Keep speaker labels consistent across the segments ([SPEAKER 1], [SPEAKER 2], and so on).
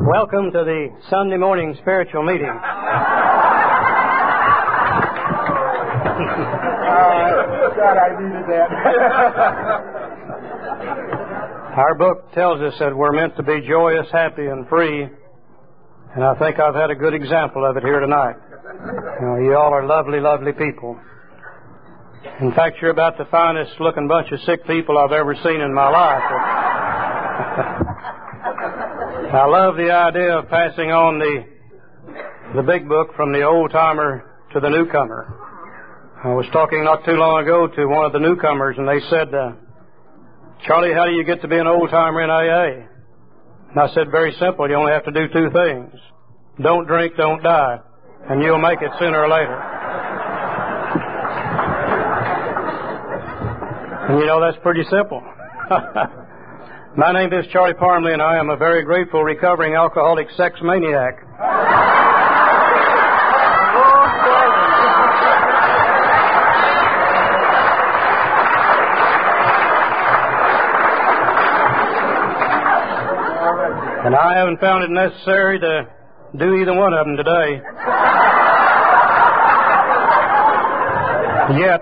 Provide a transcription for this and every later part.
[SPEAKER 1] Welcome to the Sunday morning spiritual meeting.
[SPEAKER 2] God, I needed that.
[SPEAKER 1] Our book tells us that we're meant to be joyous, happy, and free, and I think I've had a good example of it here tonight. You all are lovely, lovely people. In fact, you're about the finest looking bunch of sick people I've ever seen in my life. I love the idea of passing on the big book from the old-timer to the newcomer. I was talking not too long ago to one of the newcomers, and they said, Charlie, how do you get to be an old-timer in AA? And I said, very simple. You only have to do two things. Don't drink, don't die, and you'll make it sooner or later. And that's pretty simple. My name is Charlie Parmley, and I am a very grateful recovering alcoholic sex maniac. And I haven't found it necessary to do either one of them today. Yet.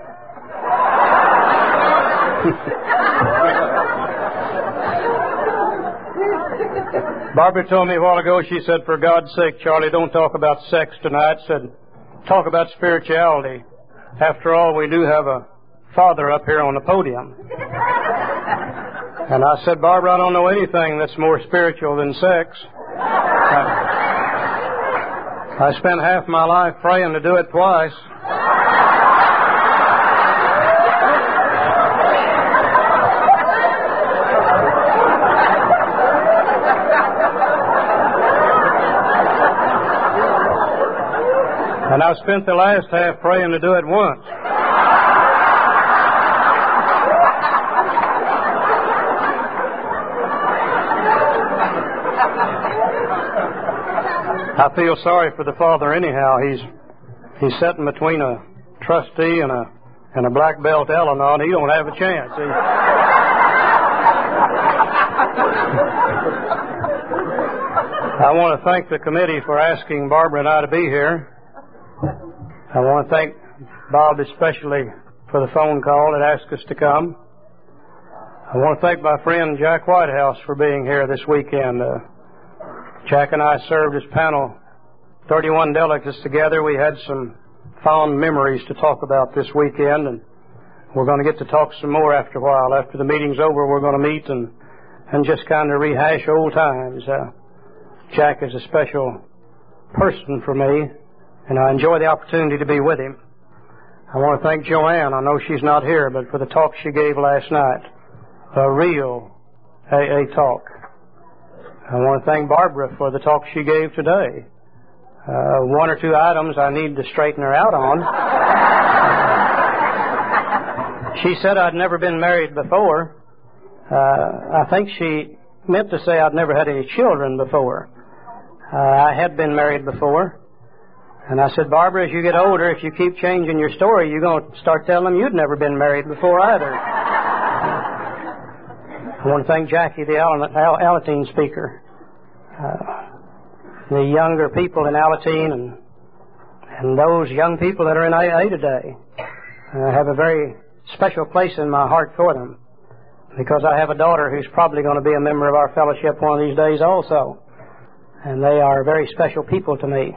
[SPEAKER 1] Barbara told me a while ago, she said, for God's sake, Charlie, don't talk about sex tonight. Said, talk about spirituality. After all, we do have a father up here on the podium. And I said, Barbara, I don't know anything that's more spiritual than sex. I spent half my life praying to do it twice. And I spent the last half praying to do it once. I feel sorry for the father anyhow. He's sitting between a trustee and a black belt Al-Anon. He don't have a chance. I want to thank the committee for asking Barbara and I to be here. I want to thank Bob especially for the phone call that asked us to come. I want to thank my friend Jack Whitehouse for being here this weekend. Jack and I served as panel 31 delegates together. We had some fond memories to talk about this weekend, and we're going to get to talk some more after a while. After the meeting's over, we're going to meet and just kind of rehash old times. Jack is a special person for me, and I enjoy the opportunity to be with him. I want to thank Joanne. I know she's not here, but for the talk she gave last night, a real AA talk. I want to thank Barbara for the talk she gave today. One or two items I need to straighten her out on. She said I'd never been married before. I think she meant to say I'd never had any children before. I had been married before. And I said, Barbara, as you get older, if you keep changing your story, you're going to start telling them you'd never been married before either. I want to thank Jackie, the Alateen speaker. The younger people in Alateen and those young people that are in AA today have a very special place in my heart for them, because I have a daughter who's probably going to be a member of our fellowship one of these days also. And they are very special people to me.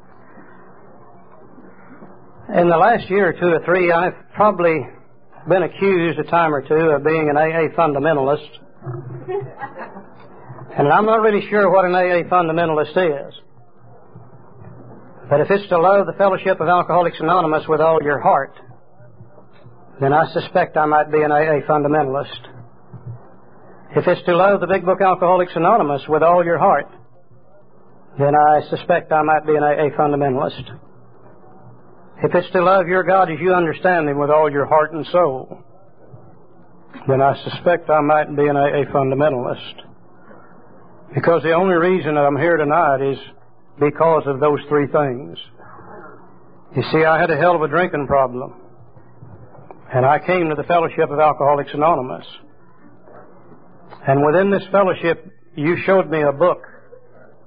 [SPEAKER 1] In the last year or two or three, I've probably been accused a time or two of being an AA fundamentalist. And I'm not really sure what an AA fundamentalist is. But if it's to love the Fellowship of Alcoholics Anonymous with all your heart, then I suspect I might be an AA fundamentalist. If it's to love the Big Book Alcoholics Anonymous with all your heart, then I suspect I might be an AA fundamentalist. If it's to love your God as you understand Him with all your heart and soul, then I suspect I might be an AA fundamentalist. Because the only reason that I'm here tonight is because of those three things. You see, I had a hell of a drinking problem. And I came to the Fellowship of Alcoholics Anonymous. And within this fellowship, you showed me a book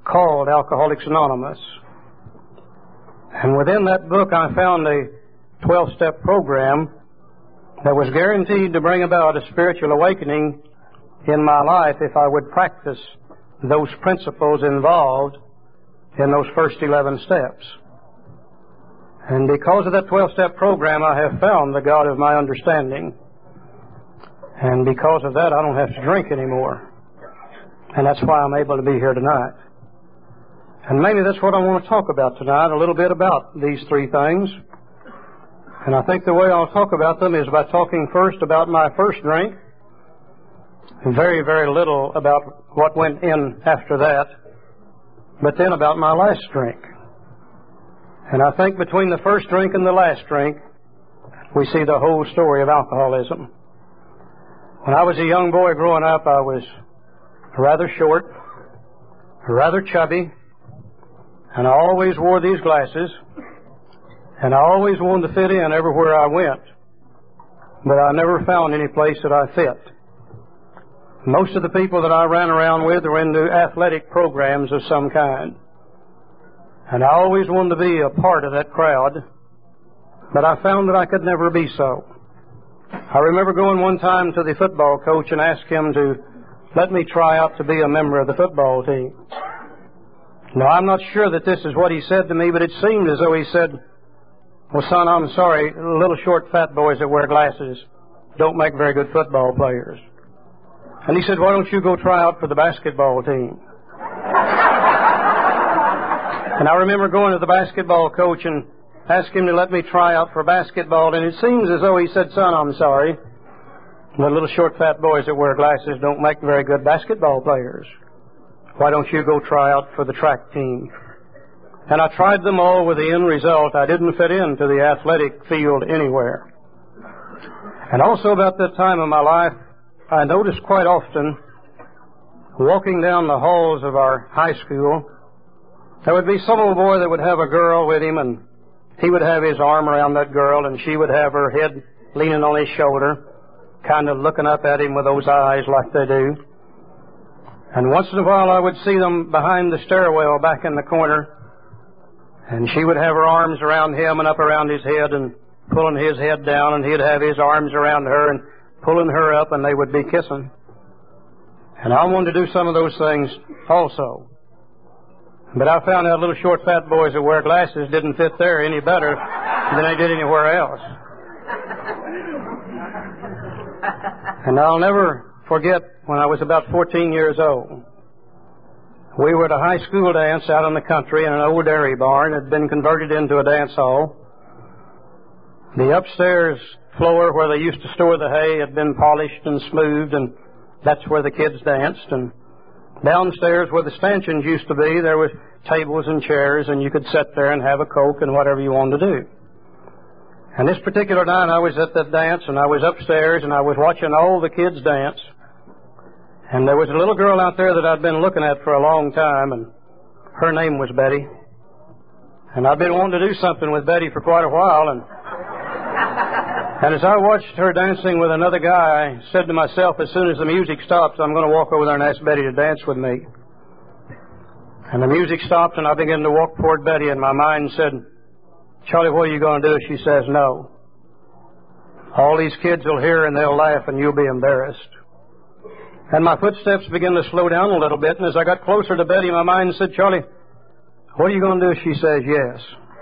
[SPEAKER 1] called Alcoholics Anonymous. And within that book I found a 12-step program that was guaranteed to bring about a spiritual awakening in my life if I would practice those principles involved in those first 11 steps. And because of that 12-step program, I have found the God of my understanding. And because of that, I don't have to drink anymore. And that's why I'm able to be here tonight. And maybe that's what I want to talk about tonight, a little bit about these three things. And I think the way I'll talk about them is by talking first about my first drink, and very, very little about what went in after that, but then about my last drink. And I think between the first drink and the last drink, we see the whole story of alcoholism. When I was a young boy growing up, I was rather short, rather chubby, and I always wore these glasses, and I always wanted to fit in everywhere I went, but I never found any place that I fit. Most of the people that I ran around with were into athletic programs of some kind, and I always wanted to be a part of that crowd, but I found that I could never be so. I remember going one time to the football coach and asked him to let me try out to be a member of the football team. Now, I'm not sure that this is what he said to me, but it seemed as though he said, "Well, son, I'm sorry, little short fat boys that wear glasses don't make very good football players." And he said, "Why don't you go try out for the basketball team?" And I remember going to the basketball coach and asking him to let me try out for basketball, and it seems as though he said, "Son, I'm sorry, the little short fat boys that wear glasses don't make very good basketball players. Why don't you go try out for the track team?" And I tried them all with the end result. I didn't fit into the athletic field anywhere. And also about that time in my life, I noticed quite often, walking down the halls of our high school, there would be some old boy that would have a girl with him, and he would have his arm around that girl, and she would have her head leaning on his shoulder, kind of looking up at him with those eyes like they do. And once in a while I would see them behind the stairwell back in the corner, and she would have her arms around him and up around his head and pulling his head down, and he'd have his arms around her and pulling her up, and they would be kissing. And I wanted to do some of those things also. But I found out little short fat boys that wear glasses didn't fit there any better than they did anywhere else. And I'll never forget when I was about 14 years old. We were at a high school dance out in the country in an old dairy barn. It had been converted into a dance hall. The upstairs floor where they used to store the hay had been polished and smoothed, and that's where the kids danced. And downstairs where the stanchions used to be, there was tables and chairs, and you could sit there and have a Coke and whatever you wanted to do. And this particular night I was at that dance, and I was upstairs, and I was watching all the kids dance. And there was a little girl out there that I'd been looking at for a long time, and her name was Betty. And I'd been wanting to do something with Betty for quite a while, and as I watched her dancing with another guy, I said to myself, as soon as the music stops, I'm going to walk over there and ask Betty to dance with me. And the music stopped, and I began to walk toward Betty, and my mind said, "Charlie, what are you going to do?" She says, "No. All these kids will hear and they'll laugh, and you'll be embarrassed." And my footsteps began to slow down a little bit, and as I got closer to Betty, my mind said, "Charlie, what are you going to do?" She says, "Yes.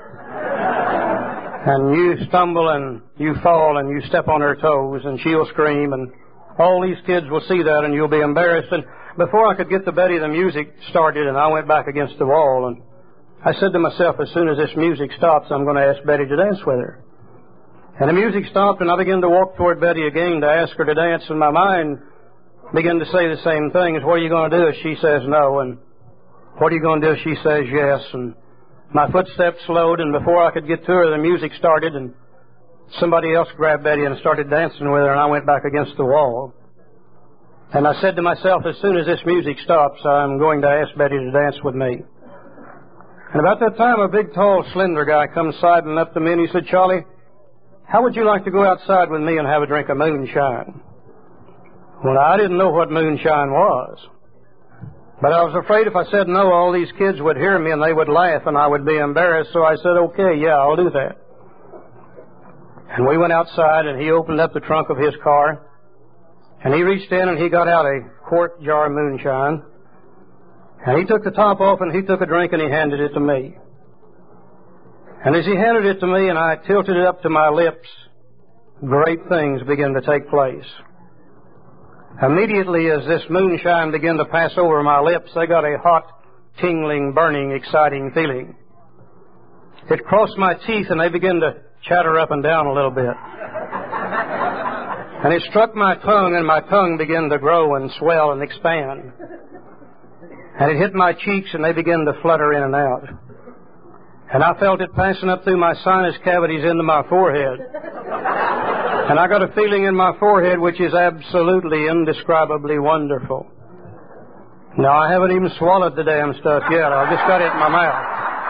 [SPEAKER 1] And you stumble and you fall and you step on her toes, and she'll scream, and all these kids will see that, and you'll be embarrassed." And before I could get to Betty, the music started, and I went back against the wall, and I said to myself, as soon as this music stops, I'm going to ask Betty to dance with her. And the music stopped, and I began to walk toward Betty again to ask her to dance, and my mind began to say the same thing. What are you going to do? She says no. And what are you going to do? She says yes. And my footsteps slowed, and before I could get to her, the music started, and somebody else grabbed Betty and started dancing with her, and I went back against the wall. And I said to myself, as soon as this music stops, I'm going to ask Betty to dance with me. And about that time, a big, tall, slender guy comes sidling up to me, and he said, "Charlie, how would you like to go outside with me and have a drink of moonshine?" Well, I didn't know what moonshine was. But I was afraid if I said no, all these kids would hear me and they would laugh and I would be embarrassed. So I said, okay, yeah, I'll do that. And we went outside and he opened up the trunk of his car and he reached in and he got out a quart jar of moonshine. And he took the top off and he took a drink and he handed it to me. And as he handed it to me and I tilted it up to my lips, great things began to take place. Immediately as this moonshine began to pass over my lips, I got a hot, tingling, burning, exciting feeling. It crossed my teeth and they began to chatter up and down a little bit. And it struck my tongue and my tongue began to grow and swell and expand. And it hit my cheeks and they began to flutter in and out. And I felt it passing up through my sinus cavities into my forehead. And I got a feeling in my forehead which is absolutely, indescribably wonderful. Now, I haven't even swallowed the damn stuff yet. I've just got it in my mouth.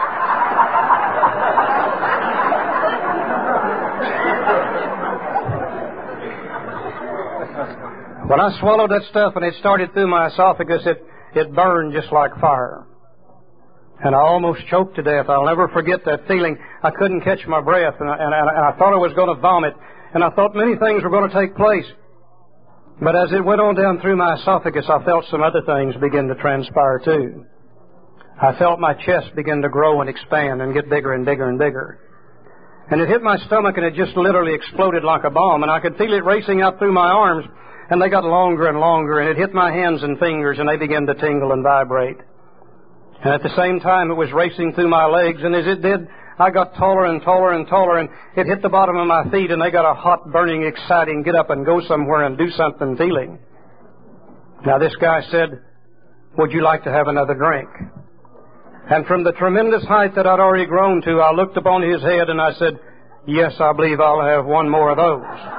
[SPEAKER 1] When I swallowed that stuff and it started through my esophagus, it burned just like fire. And I almost choked to death. I'll never forget that feeling. I couldn't catch my breath, and I thought I was going to vomit. And I thought many things were going to take place. But as it went on down through my esophagus, I felt some other things begin to transpire too. I felt my chest begin to grow and expand and get bigger and bigger and bigger. And it hit my stomach and it just literally exploded like a bomb. And I could feel it racing out through my arms. And they got longer and longer. And it hit my hands and fingers and they began to tingle and vibrate. And at the same time, it was racing through my legs. And as it did, I got taller and taller and taller. And it hit the bottom of my feet. And they got a hot, burning, exciting, get up and go somewhere and do something feeling. Now, this guy said, would you like to have another drink? And from the tremendous height that I'd already grown to, I looked upon his head and I said, yes, I believe I'll have one more of those.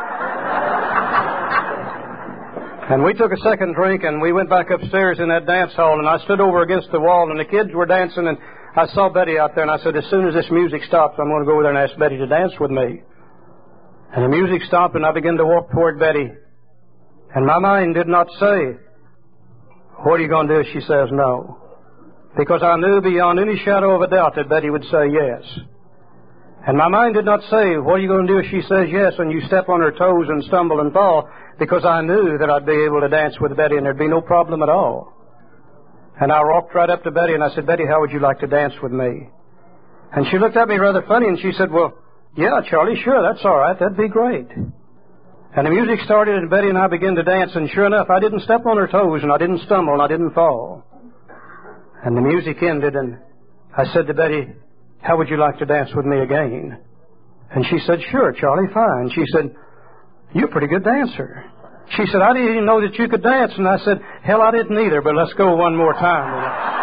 [SPEAKER 1] And we took a second drink and we went back upstairs in that dance hall and I stood over against the wall and the kids were dancing and I saw Betty out there and I said, as soon as this music stops, I'm going to go over there and ask Betty to dance with me. And the music stopped and I began to walk toward Betty. And my mind did not say, what are you going to do if she says no? Because I knew beyond any shadow of a doubt that Betty would say yes. And my mind did not say, what are you going to do if she says yes and you step on her toes and stumble and fall? Because I knew that I'd be able to dance with Betty and there'd be no problem at all. And I walked right up to Betty and I said, Betty, how would you like to dance with me? And she looked at me rather funny and she said, well, yeah, Charlie, sure, that's all right. That'd be great. And the music started and Betty and I began to dance and sure enough, I didn't step on her toes and I didn't stumble and I didn't fall. And the music ended and I said to Betty, how would you like to dance with me again? And she said, sure, Charlie, fine. She said, you're a pretty good dancer. She said, I didn't even know that you could dance. And I said, hell, I didn't either, but let's go one more time.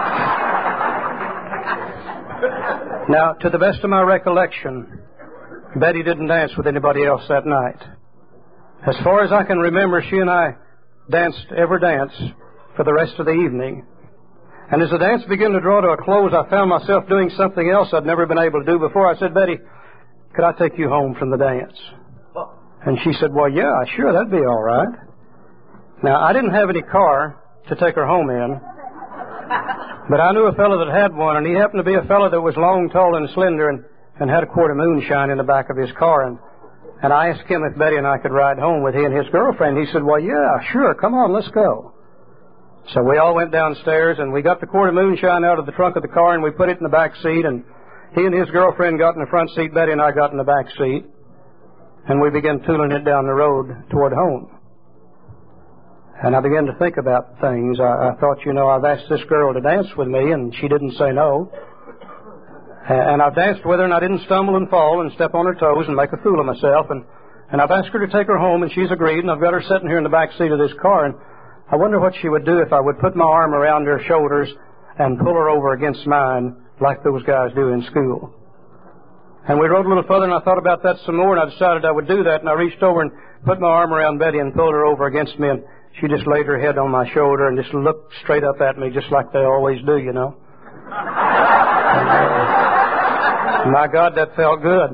[SPEAKER 1] Now, to the best of my recollection, Betty didn't dance with anybody else that night. As far as I can remember, she and I danced every dance for the rest of the evening. And as the dance began to draw to a close, I found myself doing something else I'd never been able to do before. I said, Betty, could I take you home from the dance? And she said, well, yeah, sure, that'd be all right. Now, I didn't have any car to take her home in, but I knew a fellow that had one, and he happened to be a fellow that was long, tall, and slender and had a quart of moonshine in the back of his car. And I asked him if Betty and I could ride home with he and his girlfriend. He said, well, yeah, sure, come on, let's go. So we all went downstairs, and we got the quart of moonshine out of the trunk of the car, and we put it in the back seat, and he and his girlfriend got in the front seat, Betty and I got in the back seat, and we began tooling it down the road toward home. And I began to think about things. I thought, I've asked this girl to dance with me, and she didn't say no. And I've danced with her, and I didn't stumble and fall and step on her toes and make a fool of myself. And I've asked her to take her home, and she's agreed, and I've got her sitting here in the back seat of this car, and I wonder what she would do if I would put my arm around her shoulders and pull her over against mine like those guys do in school. And we rode a little further, and I thought about that some more, and I decided I would do that, and I reached over and put my arm around Betty and pulled her over against me, and she just laid her head on my shoulder and just looked straight up at me just like they always do, My God, that felt good.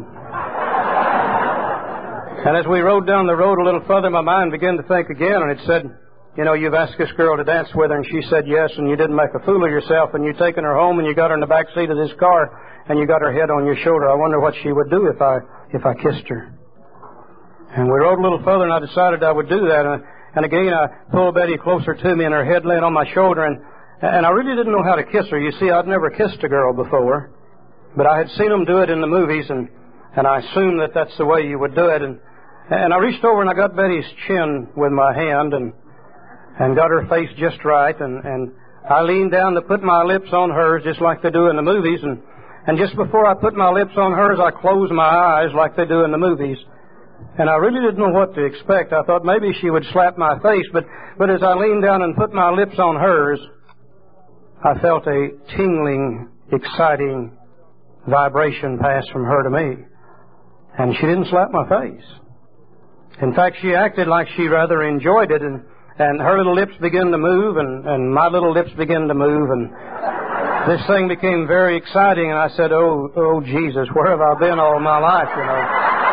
[SPEAKER 1] And as we rode down the road a little further, my mind began to think again, and it said, you know, you've asked this girl to dance with her and she said yes, and you didn't make a fool of yourself, and you've taken her home and you got her in the back seat of this car and you got her head on your shoulder. I wonder what she would do if I kissed her. And we rode a little further, and I decided I would do that. And again, I pulled Betty closer to me, and her head laid on my shoulder, and I really didn't know how to kiss her. You see, I'd never kissed a girl before, but I had seen them do it in the movies, and I assumed that that's the way you would do it. And I reached over and I got Betty's chin with my hand and got her face just right, and I leaned down to put my lips on hers just like they do in the movies, and just before I put my lips on hers, I closed my eyes like they do in the movies. And I really didn't know what to expect. I thought maybe she would slap my face, but as I leaned down and put my lips on hers, I felt a tingling, exciting vibration pass from her to me. And she didn't slap my face. In fact, she acted like she rather enjoyed it, and her little lips began to move, and my little lips began to move, and this thing became very exciting, and I said, oh, Jesus, where have I been all my life, you know?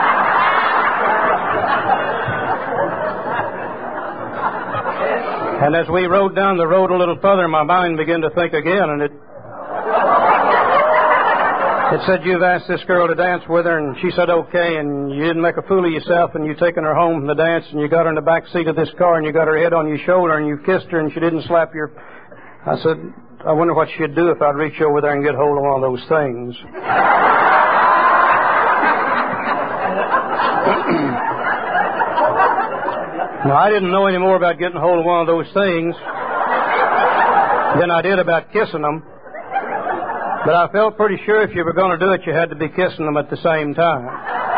[SPEAKER 1] And as we rode down the road a little further, my mind began to think again, and it said, you've asked this girl to dance with her, and she said okay, and you didn't make a fool of yourself, and you've taken her home from the dance, and you got her in the back seat of this car, and you got her head on your shoulder, and you kissed her, and she didn't slap your... I said, I wonder what she'd do if I'd reach over there and get hold of one of those things. Now, I didn't know any more about getting hold of one of those things than I did about kissing them. But I felt pretty sure if you were going to do it, you had to be kissing them at the same time.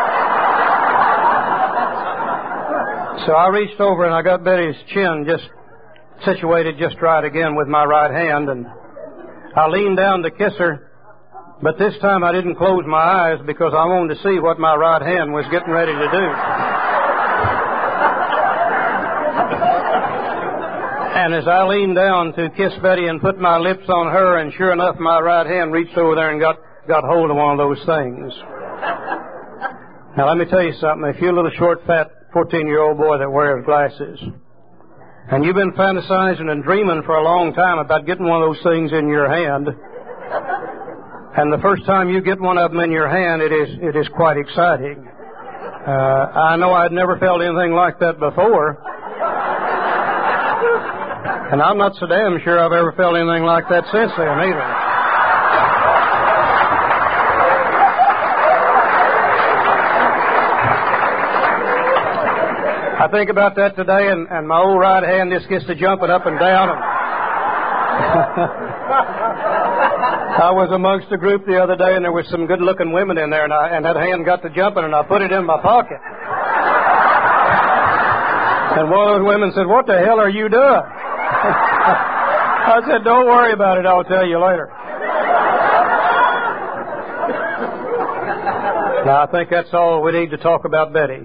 [SPEAKER 1] So I reached over and I got Betty's chin just situated just right again with my right hand, and I leaned down to kiss her, but this time I didn't close my eyes because I wanted to see what my right hand was getting ready to do. And as I leaned down to kiss Betty and put my lips on her, and sure enough, my right hand reached over there and got hold of one of those things. Now, let me tell you something. If you're a little short, fat, 14-year-old boy that wears glasses, and you've been fantasizing and dreaming for a long time about getting one of those things in your hand, and the first time you get one of them in your hand, it is quite exciting. I know I'd never felt anything like that before. And I'm not so damn sure I've ever felt anything like that since then, either. I think about that today, and my old right hand just gets to jumping up and down. I was amongst a group the other day, and there was some good-looking women in there, and that hand got to jumping, and I put it in my pocket. And one of those women said, "What the hell are you doing?" I said, "Don't worry about it. I'll tell you later." Now, I think that's all we need to talk about Betty.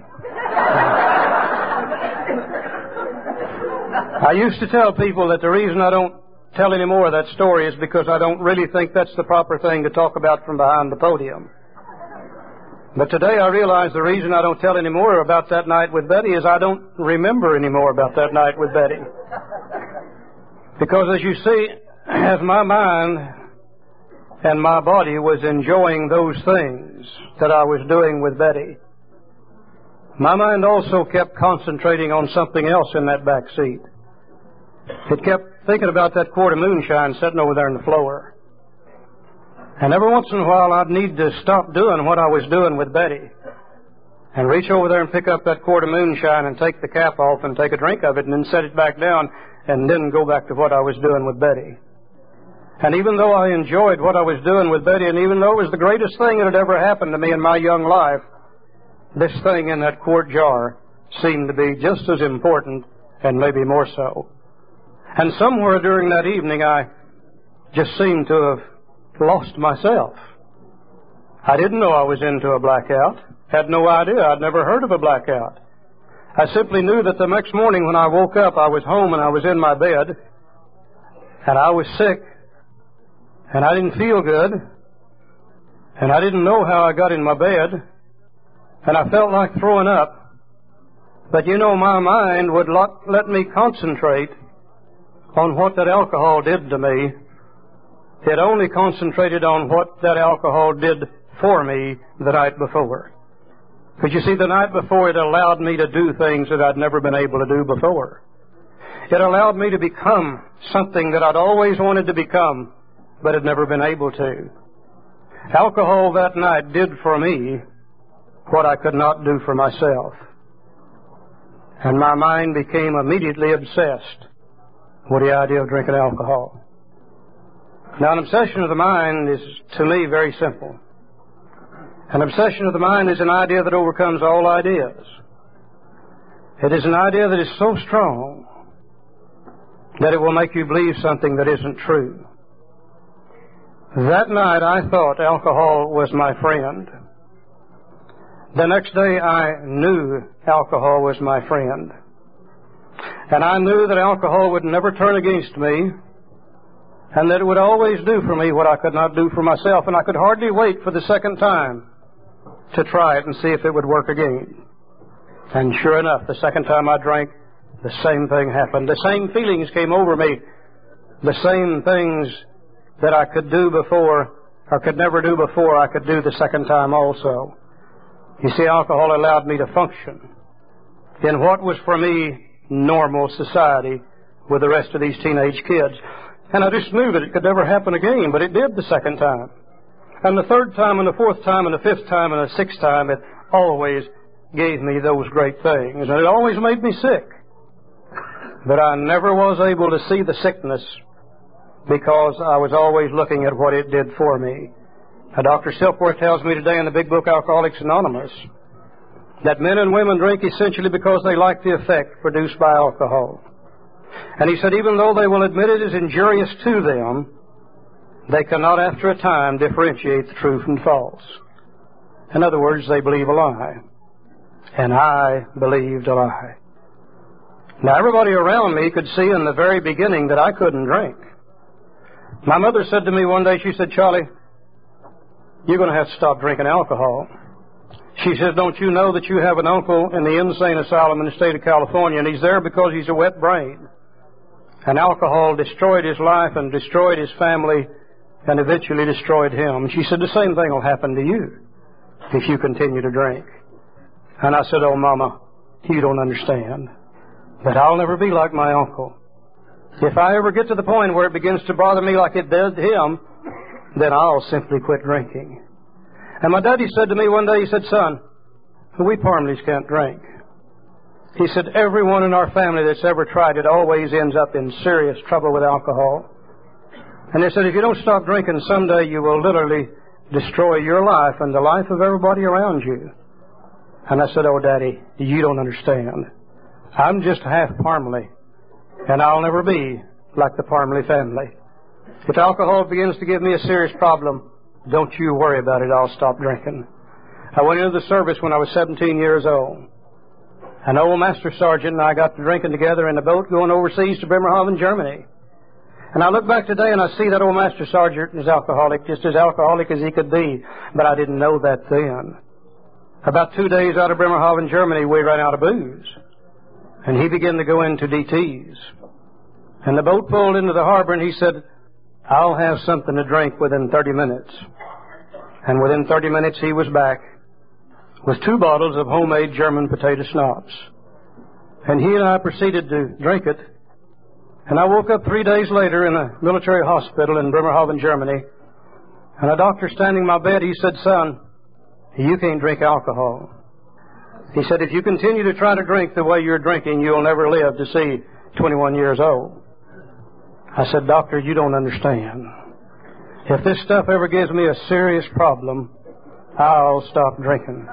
[SPEAKER 1] I used to tell people that the reason I don't tell any more of that story is because I don't really think that's the proper thing to talk about from behind the podium. But today I realize the reason I don't tell any more about that night with Betty is I don't remember any more about that night with Betty. Because as you see, as my mind and my body was enjoying those things that I was doing with Betty, my mind also kept concentrating on something else in that back seat. It kept thinking about that quart of moonshine sitting over there on the floor. And every once in a while I'd need to stop doing what I was doing with Betty and reach over there and pick up that quart of moonshine and take the cap off and take a drink of it and then set it back down and then go back to what I was doing with Betty. And even though I enjoyed what I was doing with Betty, and even though it was the greatest thing that had ever happened to me in my young life, this thing in that quart jar seemed to be just as important and maybe more so. And somewhere during that evening I just seemed to have lost myself. I didn't know I was into a blackout. Had no idea. I'd never heard of a blackout. I simply knew that the next morning when I woke up, I was home and I was in my bed, and I was sick, and I didn't feel good, and I didn't know how I got in my bed, and I felt like throwing up. But you know, my mind would not let me concentrate on what that alcohol did to me. It only concentrated on what that alcohol did for me the night before. Because you see, the night before it allowed me to do things that I'd never been able to do before. It allowed me to become something that I'd always wanted to become, but had never been able to. Alcohol that night did for me what I could not do for myself. And my mind became immediately obsessed with the idea of drinking alcohol. Now, an obsession of the mind is, to me, very simple. An obsession of the mind is an idea that overcomes all ideas. It is an idea that is so strong that it will make you believe something that isn't true. That night I thought alcohol was my friend. The next day I knew alcohol was my friend. And I knew that alcohol would never turn against me, and that it would always do for me what I could not do for myself, and I could hardly wait for the second time to try it and see if it would work again. And sure enough, the second time I drank, the same thing happened. The same feelings came over me. The same things that I could do before, or could never do before, I could do the second time also. You see, alcohol allowed me to function in what was for me normal society with the rest of these teenage kids. And I just knew that it could never happen again, but it did the second time. And the third time, and the fourth time, and the fifth time, and the sixth time, it always gave me those great things. And it always made me sick. But I never was able to see the sickness because I was always looking at what it did for me. Now, Dr. Silkworth tells me today in the big book, Alcoholics Anonymous, that men and women drink essentially because they like the effect produced by alcohol. And he said even though they will admit it is injurious to them, they cannot after a time differentiate the true from false. In other words, they believe a lie. And I believed a lie. Now, everybody around me could see in the very beginning that I couldn't drink. My mother said to me one day, she said, "Charlie, you're going to have to stop drinking alcohol." She said, "Don't you know that you have an uncle in the insane asylum in the state of California, and he's there because he's a wet brain. And alcohol destroyed his life and destroyed his family and eventually destroyed him." She said, "The same thing will happen to you if you continue to drink." And I said, "Oh, Mama, you don't understand. But I'll never be like my uncle. If I ever get to the point where it begins to bother me like it did him, then I'll simply quit drinking." And my daddy said to me one day, he said, "Son, we Parmleys can't drink." He said, "Everyone in our family that's ever tried it always ends up in serious trouble with alcohol." And they said, "If you don't stop drinking, someday you will literally destroy your life and the life of everybody around you." And I said, "Oh, Daddy, you don't understand. I'm just half Parmley, and I'll never be like the Parmley family. If alcohol begins to give me a serious problem, don't you worry about it. I'll stop drinking." I went into the service when I was 17 years old. An old master sergeant and I got to drinking together in a boat going overseas to Bremerhaven, Germany. And I look back today and I see that old master sergeant is alcoholic, just as alcoholic as he could be. But I didn't know that then. About 2 days out of Bremerhaven, Germany, we ran out of booze. And he began to go into DTs. And the boat pulled into the harbor and he said, "I'll have something to drink within 30 minutes. And within 30 minutes he was back with 2 bottles of homemade German potato schnapps. And he and I proceeded to drink it. And I woke up 3 days later in a military hospital in Bremerhaven, Germany. And a doctor standing in my bed, he said, "Son, you can't drink alcohol." He said, "If you continue to try to drink the way you're drinking, you'll never live to see 21 years old." I said, "Doctor, you don't understand. If this stuff ever gives me a serious problem, I'll stop drinking."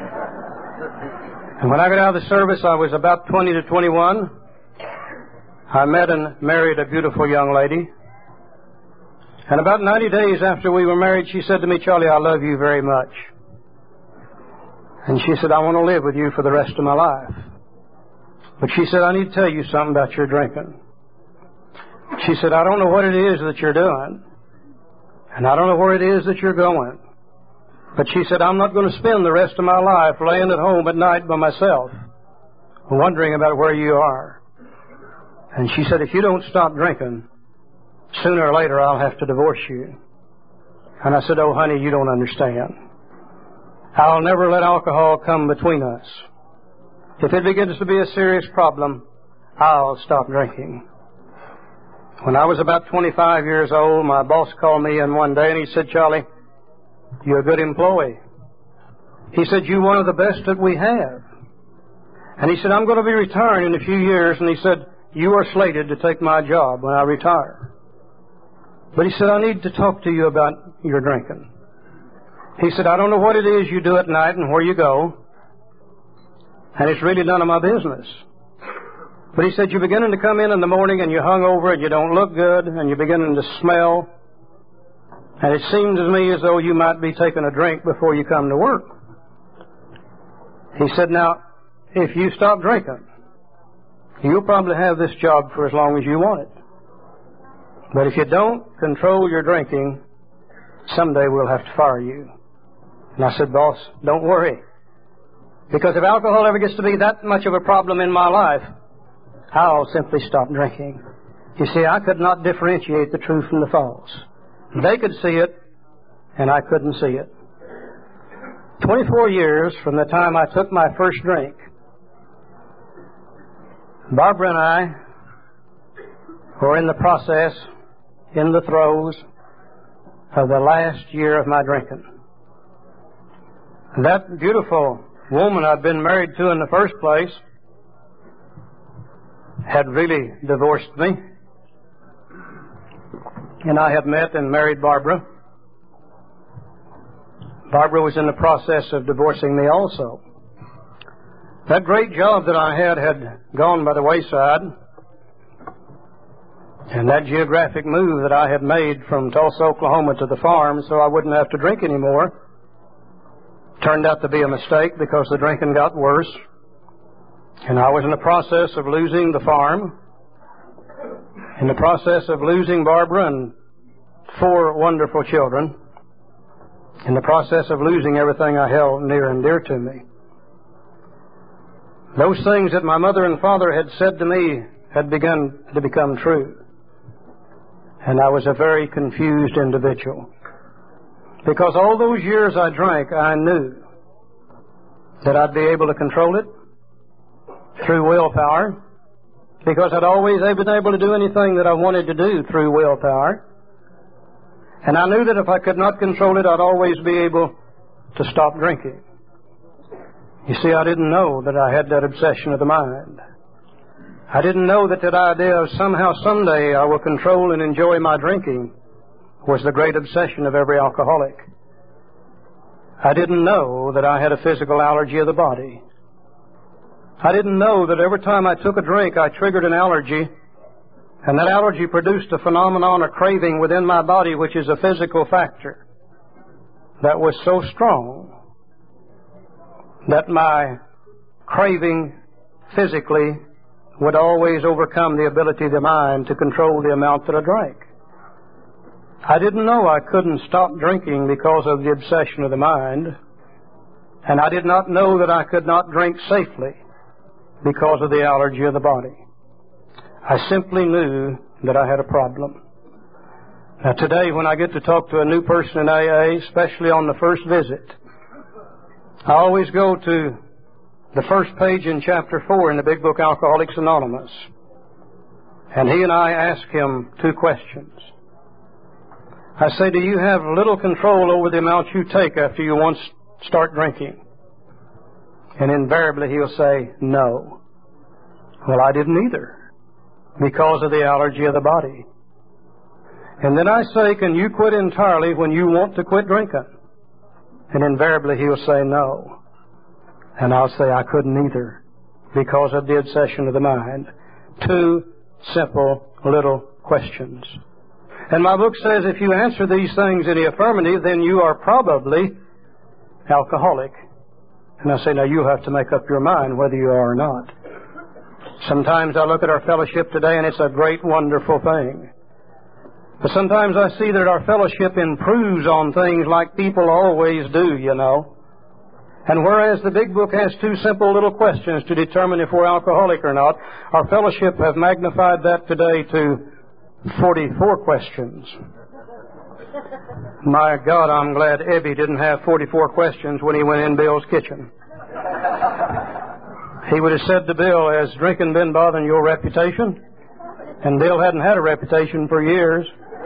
[SPEAKER 1] And when I got out of the service, I was about 20 to 21. I met and married a beautiful young lady. And about 90 days after we were married, she said to me, "Charlie, I love you very much." And she said, "I want to live with you for the rest of my life. But," she said, "I need to tell you something about your drinking." She said, "I don't know what it is that you're doing, and I don't know where it is that you're going. But," she said, "I'm not going to spend the rest of my life laying at home at night by myself wondering about where you are. And she said, if you don't stop drinking, sooner or later I'll have to divorce you. And I said, oh, honey, you don't understand. I'll never let alcohol come between us. If it begins to be a serious problem, I'll stop drinking. When I was about 25 years old, my boss called me in one day and he said, Charlie, you're a good employee. He said, you're one of the best that we have. And he said, I'm going to be retiring in a few years. And he said, you are slated to take my job when I retire. But he said, I need to talk to you about your drinking. He said, I don't know what it is you do at night and where you go. And it's really none of my business. But he said, you're beginning to come in the morning and you're hungover and you don't look good and you're beginning to smell. And it seems to me as though you might be taking a drink before you come to work. He said, now, if you stop drinking, you'll probably have this job for as long as you want it. But if you don't control your drinking, someday we'll have to fire you. And I said, boss, don't worry. Because if alcohol ever gets to be that much of a problem in my life, I'll simply stop drinking. You see, I could not differentiate the true from the false. They could see it, and I couldn't see it. 24 years from the time I took my first drink, Barbara and I were in the process, in the throes of the last year of my drinking. That beautiful woman I'd been married to in the first place had really divorced me. And I had met and married Barbara. Barbara was in the process of divorcing me also. That great job that I had gone by the wayside. And that geographic move that I had made from Tulsa, Oklahoma to the farm so I wouldn't have to drink anymore turned out to be a mistake because the drinking got worse. And I was in the process of losing the farm, in the process of losing Barbara and 4 wonderful children, in the process of losing everything I held near and dear to me. Those things that my mother and father had said to me had begun to become true. And I was a very confused individual. Because all those years I drank, I knew that I'd be able to control it through willpower, because I'd always been able to do anything that I wanted to do through willpower. And I knew that if I could not control it, I'd always be able to stop drinking. You see, I didn't know that I had that obsession of the mind. I didn't know that idea of somehow, someday, I will control and enjoy my drinking was the great obsession of every alcoholic. I didn't know that I had a physical allergy of the body. I didn't know that every time I took a drink, I triggered an allergy, and that allergy produced a phenomenon, a craving within my body, which is a physical factor, that was so strong that my craving physically would always overcome the ability of the mind to control the amount that I drank. I didn't know I couldn't stop drinking because of the obsession of the mind, and I did not know that I could not drink safely because of the allergy of the body. I simply knew that I had a problem. Now today, when I get to talk to a new person in AA, especially on the first visit, I always go to the first page in chapter 4 in the big book Alcoholics Anonymous. And he and I ask him 2 questions. I say, do you have little control over the amount you take after you once start drinking? And invariably he'll say, no. Well, I didn't either, because of the allergy of the body. And then I say, can you quit entirely when you want to quit drinking? And invariably he'll say, no. And I'll say, I couldn't either, because of the obsession of the mind. 2 simple little questions. And my book says if you answer these things in the affirmative, then you are probably alcoholic. And I say, now you have to make up your mind whether you are or not. Sometimes I look at our fellowship today and it's a great, wonderful thing. But sometimes I see that our fellowship improves on things like people always do, you know. And whereas the Big Book has 2 simple little questions to determine if we're alcoholic or not, our fellowship have magnified that today to 44 questions. My God, I'm glad Ebby didn't have 44 questions when he went in Bill's kitchen. He would have said to Bill, has drinking been bothering your reputation? And Bill hadn't had a reputation for years.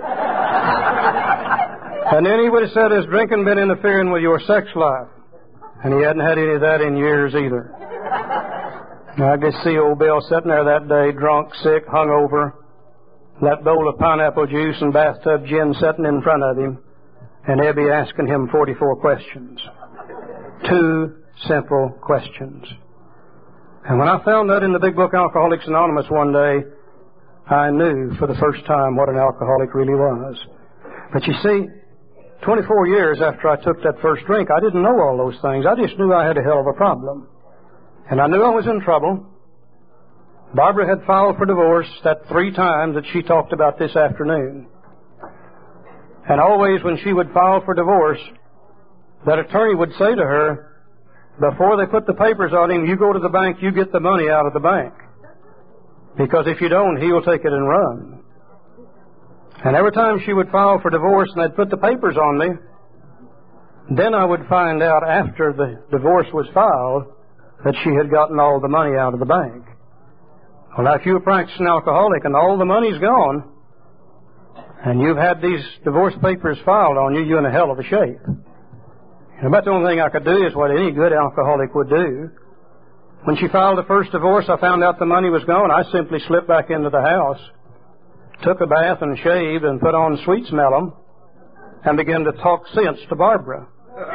[SPEAKER 1] And then he would have said, has drinking been interfering with your sex life? And he hadn't had any of that in years either. I could see old Bill sitting there that day, drunk, sick, hungover, that bowl of pineapple juice and bathtub gin sitting in front of him, and Ebby asking him 44 questions. 2 simple questions. And when I found that in the Big Book Alcoholics Anonymous one day, I knew for the first time what an alcoholic really was. But you see, 24 years after I took that first drink, I didn't know all those things. I just knew I had a hell of a problem. And I knew I was in trouble. Barbara had filed for divorce that 3 times that she talked about this afternoon. And always when she would file for divorce, that attorney would say to her, before they put the papers on him, you go to the bank, you get the money out of the bank. Because if you don't, he'll take it and run. And every time she would file for divorce and they'd put the papers on me, then I would find out after the divorce was filed that she had gotten all the money out of the bank. Well, now, if you're a practicing alcoholic and all the money's gone, and you've had these divorce papers filed on you, you're in a hell of a shape. And about the only thing I could do is what any good alcoholic would do. When she filed the first divorce, I found out the money was gone. I simply slipped back into the house, took a bath and shaved and put on Sweet Smell 'em and began to talk sense to Barbara.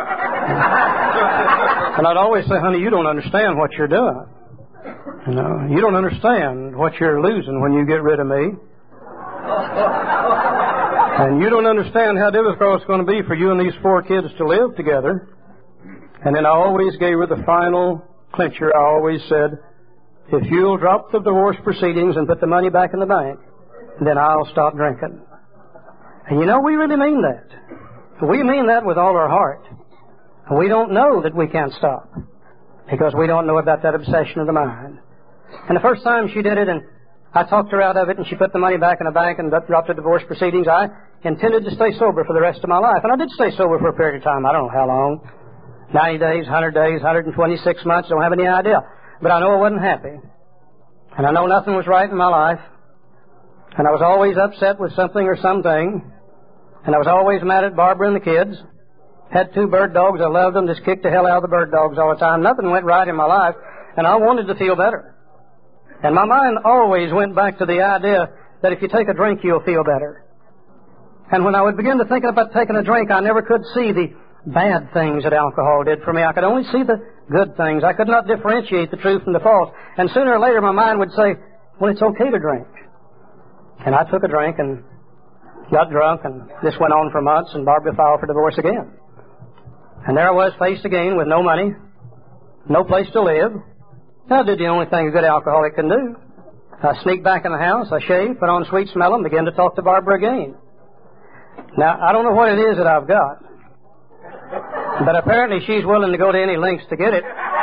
[SPEAKER 1] And I'd always say, honey, you don't understand what you're doing. You know, you don't understand what you're losing when you get rid of me. And you don't understand how difficult it's going to be for you and these 4 kids to live together. And then I always gave her the final clincher. I always said, if you'll drop the divorce proceedings and put the money back in the bank, then I'll stop drinking. And you know, we really mean that. We mean that with all our heart. And we don't know that we can't stop because we don't know about that obsession of the mind. And the first time she did it, and I talked her out of it, and she put the money back in the bank and dropped the divorce proceedings, I intended to stay sober for the rest of my life. And I did stay sober for a period of time. I don't know how long. 90 days, 100 days, 126 months. Don't have any idea. But I know I wasn't happy. And I know nothing was right in my life. And I was always upset with something or something. And I was always mad at Barbara and the kids. Had 2 bird dogs. I loved them. Just kicked the hell out of the bird dogs all the time. Nothing went right in my life. And I wanted to feel better. And my mind always went back to the idea that if you take a drink, you'll feel better. And when I would begin to think about taking a drink, I never could see the bad things that alcohol did for me. I could only see the good things. I could not differentiate the true from the false. And sooner or later, my mind would say, well, it's okay to drink. And I took a drink and got drunk, and this went on for months, and Barbara filed for divorce again. And there I was, faced again with no money, no place to live. I did the only thing a good alcoholic can do. I sneaked back in the house, I shaved, put on Sweet Smell 'em, began to talk to Barbara again. Now, I don't know what it is that I've got, but apparently she's willing to go to any lengths to get it.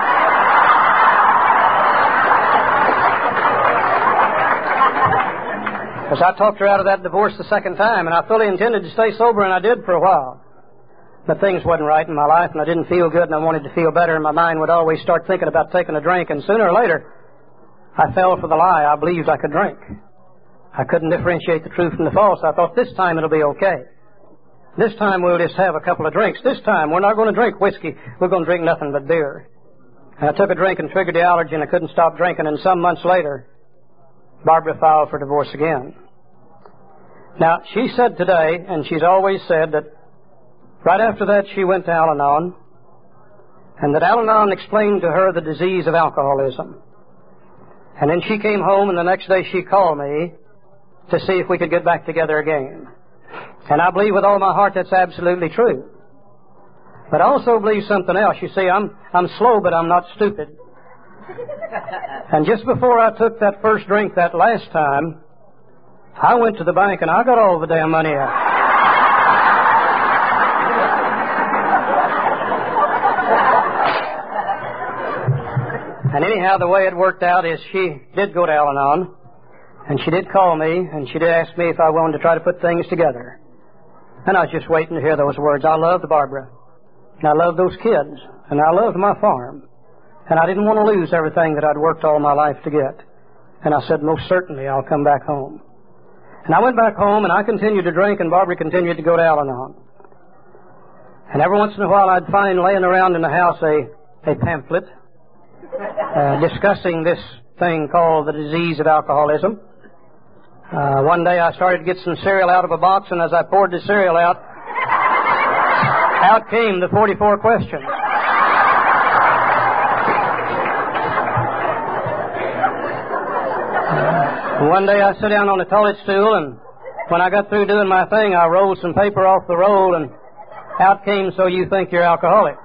[SPEAKER 1] Because I talked her out of that divorce the second time, and I fully intended to stay sober, and I did for a while. But things wasn't right in my life, and I didn't feel good, and I wanted to feel better, and my mind would always start thinking about taking a drink, and sooner or later, I fell for the lie. I believed I could drink. I couldn't differentiate the truth from the false. I thought, this time it'll be okay. This time we'll just have a couple of drinks. This time we're not going to drink whiskey. We're going to drink nothing but beer. And I took a drink and triggered the allergy, and I couldn't stop drinking, and some months later, Barbara filed for divorce again. Now, she said today, and she's always said, that right after that she went to Al-Anon, and that Al-Anon explained to her the disease of alcoholism. And then she came home, and the next day she called me to see if we could get back together again. And I believe with all my heart that's absolutely true. But I also believe something else. You see, I'm slow, but I'm not stupid. And just before I took that first drink that last time, I went to the bank and I got all the damn money out. And anyhow, the way it worked out is she did go to Al-Anon, and she did call me, and she did ask me if I wanted to try to put things together. And I was just waiting to hear those words. I loved Barbara, and I loved those kids, and I loved my farm, and I didn't want to lose everything that I'd worked all my life to get. And I said, most certainly I'll come back home. And I went back home, and I continued to drink, and Barbara continued to go to Al-Anon. And every once in a while I'd find laying around in the house a pamphlet discussing this thing called the disease of alcoholism. One day I started to get some cereal out of a box, and as I poured the cereal out, out came the 44 questions. One day I sat down on a toilet stool, and when I got through doing my thing, I rolled some paper off the roll, and out came, so you think you're alcoholic.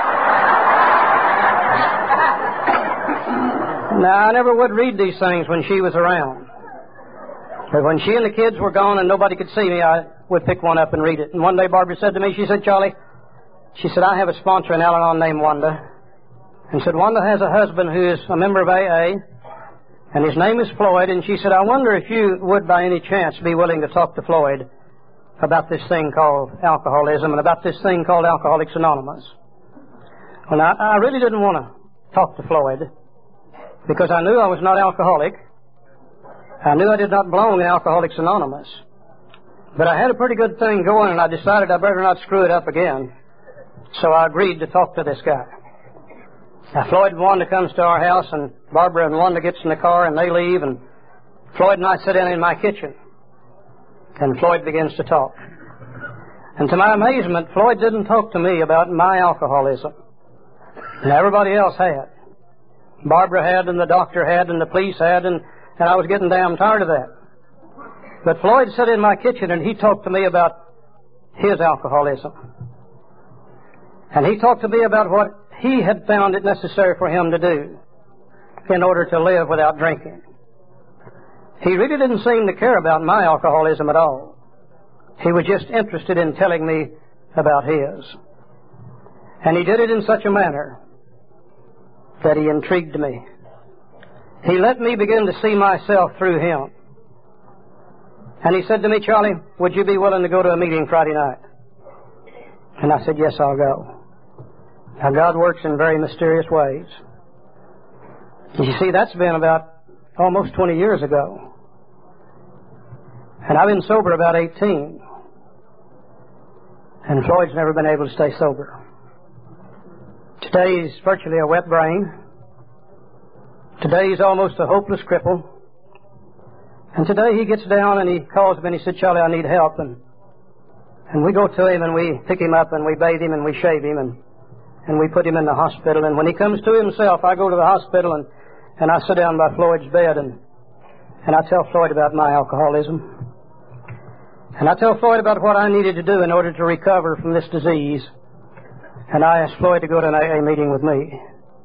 [SPEAKER 1] Now, I never would read these things when she was around. But when she and the kids were gone and nobody could see me, I would pick one up and read it. And one day Barbara said to me, she said, Charlie, she said, I have a sponsor in Al-Anon named Wanda. And said, Wanda has a husband who is a member of AA, and his name is Floyd. And she said, I wonder if you would by any chance be willing to talk to Floyd about this thing called alcoholism and about this thing called Alcoholics Anonymous. Well, now, I really didn't want to talk to Floyd because I knew I was not alcoholic. I knew I did not belong in Alcoholics Anonymous. But I had a pretty good thing going, and I decided I better not screw it up again. So I agreed to talk to this guy. Now, Floyd and Wanda comes to our house, and Barbara and Wanda gets in the car, and they leave, and Floyd and I sit down in my kitchen. And Floyd begins to talk. And to my amazement, Floyd didn't talk to me about my alcoholism. And everybody else had. Barbara had, and the doctor had, and the police had, and I was getting damn tired of that. But Floyd sat in my kitchen, and he talked to me about his alcoholism. And he talked to me about what he had found it necessary for him to do in order to live without drinking. He really didn't seem to care about my alcoholism at all. He was just interested in telling me about his. And he did it in such a manner that he intrigued me. He let me begin to see myself through him. And he said to me, Charlie, would you be willing to go to a meeting Friday night? And I said, yes, I'll go. Now, God works in very mysterious ways. You see, that's been about almost 20 years ago. And I've been sober about 18. And Floyd's never been able to stay sober. Today he's virtually a wet brain. Today he's almost a hopeless cripple. And today he gets down and he calls me and he said, Charlie, I need help. And we go to him and we pick him up and we bathe him and we shave him and we put him in the hospital. And when he comes to himself, I go to the hospital and I sit down by Floyd's bed and I tell Floyd about my alcoholism. And I tell Floyd about what I needed to do in order to recover from this disease. And I asked Floyd to go to an AA meeting with me.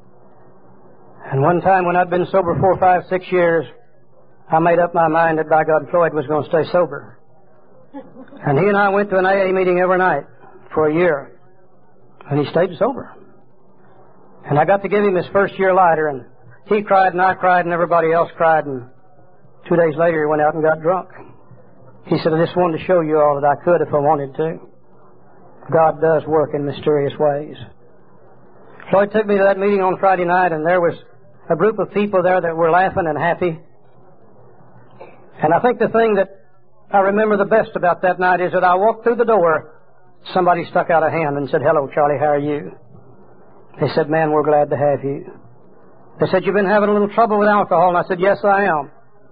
[SPEAKER 1] And one time when I'd been sober 4, 5, 6 years, I made up my mind that by God, Floyd was going to stay sober. And he and I went to an AA meeting every night for a year. And he stayed sober. And I got to give him his first year lighter, and he cried and I cried and everybody else cried, and 2 days later he went out and got drunk. He said, I just wanted to show you all that I could if I wanted to. God does work in mysterious ways. Floyd took me to that meeting on Friday night, and there was a group of people there that were laughing and happy. And I think the thing that I remember the best about that night is that I walked through the door, somebody stuck out a hand and said, hello, Charlie, how are you? They said, man, we're glad to have you. They said, you've been having a little trouble with alcohol. And I said, yes, I am.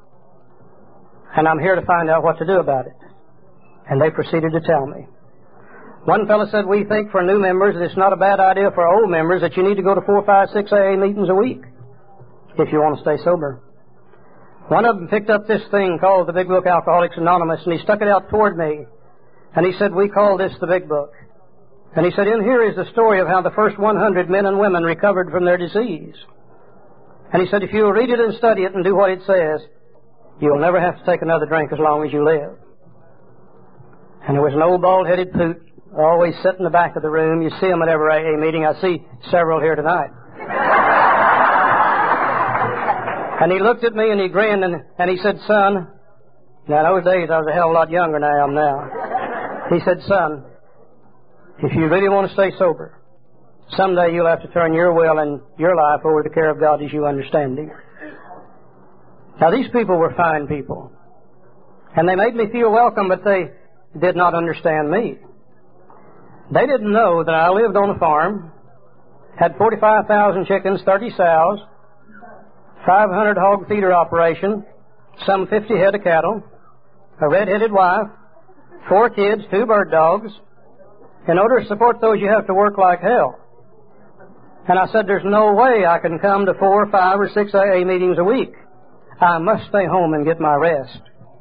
[SPEAKER 1] And I'm here to find out what to do about it. And they proceeded to tell me. One fellow said, we think for new members that it's not a bad idea for old members that you need to go to 4, 5, 6 AA meetings a week if you want to stay sober. One of them picked up this thing called the Big Book Alcoholics Anonymous, and he stuck it out toward me. And he said, we call this the Big Book. And he said, in here is the story of how the first 100 men and women recovered from their disease. And he said, if you'll read it and study it and do what it says, you'll never have to take another drink as long as you live. And there was an old bald-headed poot always sit in the back of the room. You see him at every AA meeting. I see several here tonight. And he looked at me and he grinned and he said, son, now in those days I was a hell of a lot younger than I am now. He said, son, if you really want to stay sober, someday you'll have to turn your will and your life over to the care of God as you understand Him. Now these people were fine people. And they made me feel welcome, but they did not understand me. They didn't know that I lived on a farm, had 45,000 chickens, 30 sows, 500 hog feeder operation, some 50 head of cattle, a red-headed wife, 4 kids, 2 bird dogs. In order to support those, you have to work like hell. And I said, there's no way I can come to 4, 5, or 6 AA meetings a week. I must stay home and get my rest.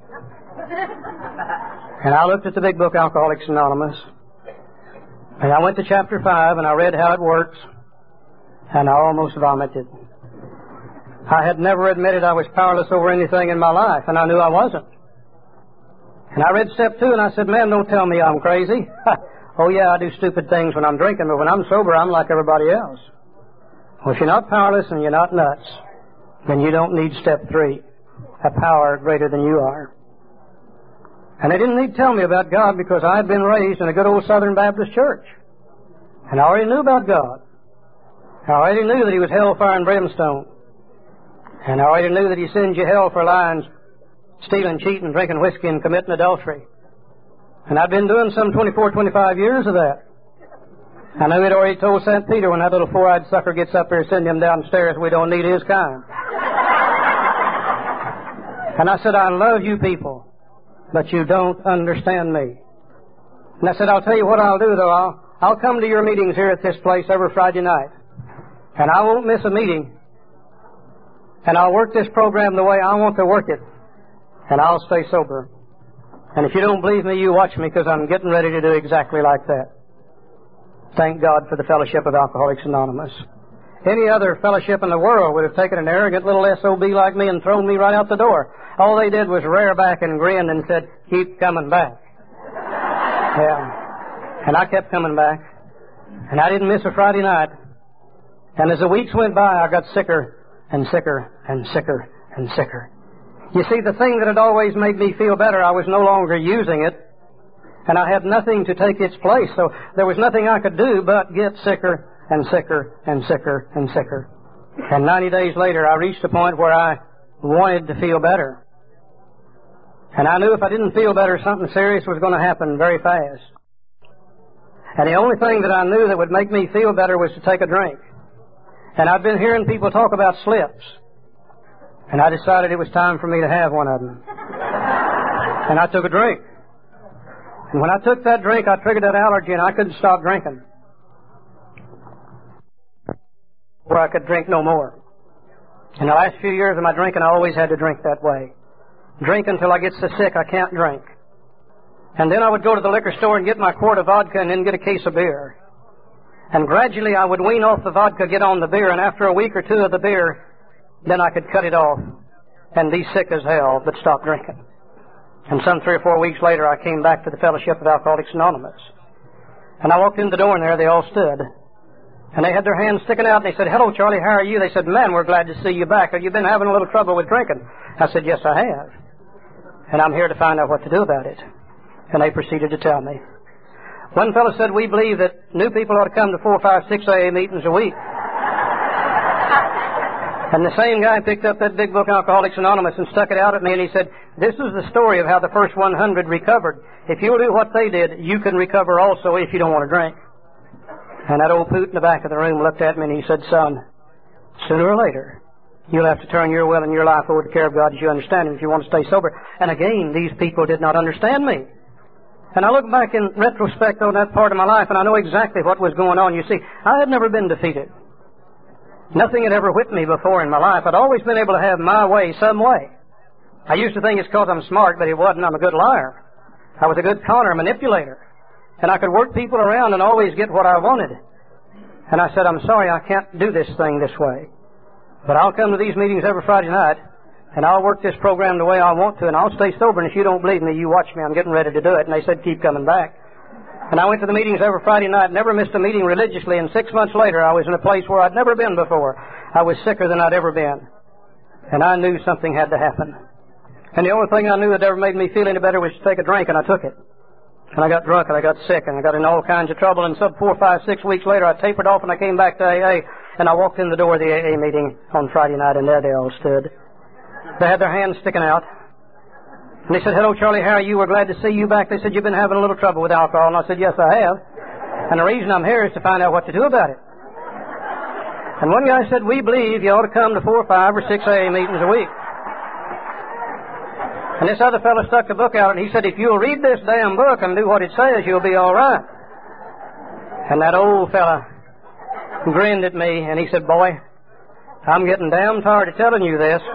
[SPEAKER 1] And I looked at the big book, Alcoholics Anonymous, and I went to chapter 5, and I read how it works, and I almost vomited. I had never admitted I was powerless over anything in my life, and I knew I wasn't. And I read step 2, and I said, man, don't tell me I'm crazy. Oh, yeah, I do stupid things when I'm drinking, but when I'm sober, I'm like everybody else. Well, if you're not powerless and you're not nuts, then you don't need step 3, a power greater than you are. And they didn't need to tell me about God because I had been raised in a good old Southern Baptist church. And I already knew about God. I already knew that He was hellfire and brimstone. And I already knew that He sends you hell for lying, stealing, cheating, drinking whiskey, and committing adultery. And I've been doing some 24, 25 years of that. I knew He'd already told St. Peter when that little 4-eyed sucker gets up here, send him downstairs. We don't need his kind. And I said, I love you people, but you don't understand me. And I said, I'll tell you what I'll do, though. I'll come to your meetings here at this place every Friday night. And I won't miss a meeting. And I'll work this program the way I want to work it. And I'll stay sober. And if you don't believe me, you watch me, because I'm getting ready to do exactly like that. Thank God for the fellowship of Alcoholics Anonymous. Any other fellowship in the world would have taken an arrogant little SOB like me and thrown me right out the door. All they did was rear back and grin and said, keep coming back. Yeah. And I kept coming back. And I didn't miss a Friday night. And as the weeks went by, I got sicker and sicker and sicker and sicker. You see, the thing that had always made me feel better, I was no longer using it, and I had nothing to take its place, so there was nothing I could do but get sicker and sicker and sicker and sicker. And 90 days later, I reached a point where I wanted to feel better. And I knew if I didn't feel better, something serious was going to happen very fast. And the only thing that I knew that would make me feel better was to take a drink. And I'd been hearing people talk about slips. And I decided it was time for me to have one of them. And I took a drink. And when I took that drink, I triggered that allergy and I couldn't stop drinking. Or I could drink no more. In the last few years of my drinking, I always had to drink that way. Drink until I get so sick I can't drink. And then I would go to the liquor store and get my quart of vodka and then get a case of beer. And gradually I would wean off the vodka, get on the beer, and after a week or 2 of the beer, then I could cut it off and be sick as hell, but stop drinking. And some 3 or 4 weeks later, I came back to the Fellowship of Alcoholics Anonymous. And I walked in the door, and there they all stood. And they had their hands sticking out, and they said, hello, Charlie, how are you? They said, man, we're glad to see you back. Have you been having a little trouble with drinking? I said, yes, I have. And I'm here to find out what to do about it. And they proceeded to tell me. One fellow said, we believe that new people ought to come to 4, 5, 6 AA meetings a week. And the same guy picked up that big book, Alcoholics Anonymous, and stuck it out at me, and he said, this is the story of how the first 100 recovered. If you'll do what they did, you can recover also if you don't want to drink. And that old poot in the back of the room looked at me, and he said, son, sooner or later, you'll have to turn your will and your life over to the care of God as you understand Him if you want to stay sober. And again, these people did not understand me. And I look back in retrospect on that part of my life, and I know exactly what was going on. You see, I had never been defeated. Nothing had ever whipped me before in my life. I'd always been able to have my way some way. I used to think it's because I'm smart, but it wasn't. I'm a good liar. I was a good conner, manipulator. And I could work people around and always get what I wanted. And I said, I'm sorry, I can't do this thing this way. But I'll come to these meetings every Friday night, and I'll work this program the way I want to, and I'll stay sober. And if you don't believe me, you watch me. I'm getting ready to do it. And they said, keep coming back. And I went to the meetings every Friday night, never missed a meeting religiously, and 6 months later I was in a place where I'd never been before. I was sicker than I'd ever been. And I knew something had to happen. And the only thing I knew that ever made me feel any better was to take a drink, and I took it. And I got drunk, and I got sick, and I got in all kinds of trouble, and 4, 5, 6 weeks later, I tapered off, and I came back to AA, and I walked in the door of the AA meeting on Friday night, and there they all stood. They had their hands sticking out. And they said, "Hello, Charlie, how are you? We're glad to see you back." They said, "You've been having a little trouble with alcohol." And I said, "Yes, I have. And the reason I'm here is to find out what to do about it." And one guy said, "We believe you ought to come to 4, 5, or 6 AA meetings a week." And this other fellow stuck the book out, and he said, "If you'll read this damn book and do what it says, you'll be all right." And that old fella grinned at me, and he said, "Boy, I'm getting damn tired of telling you this.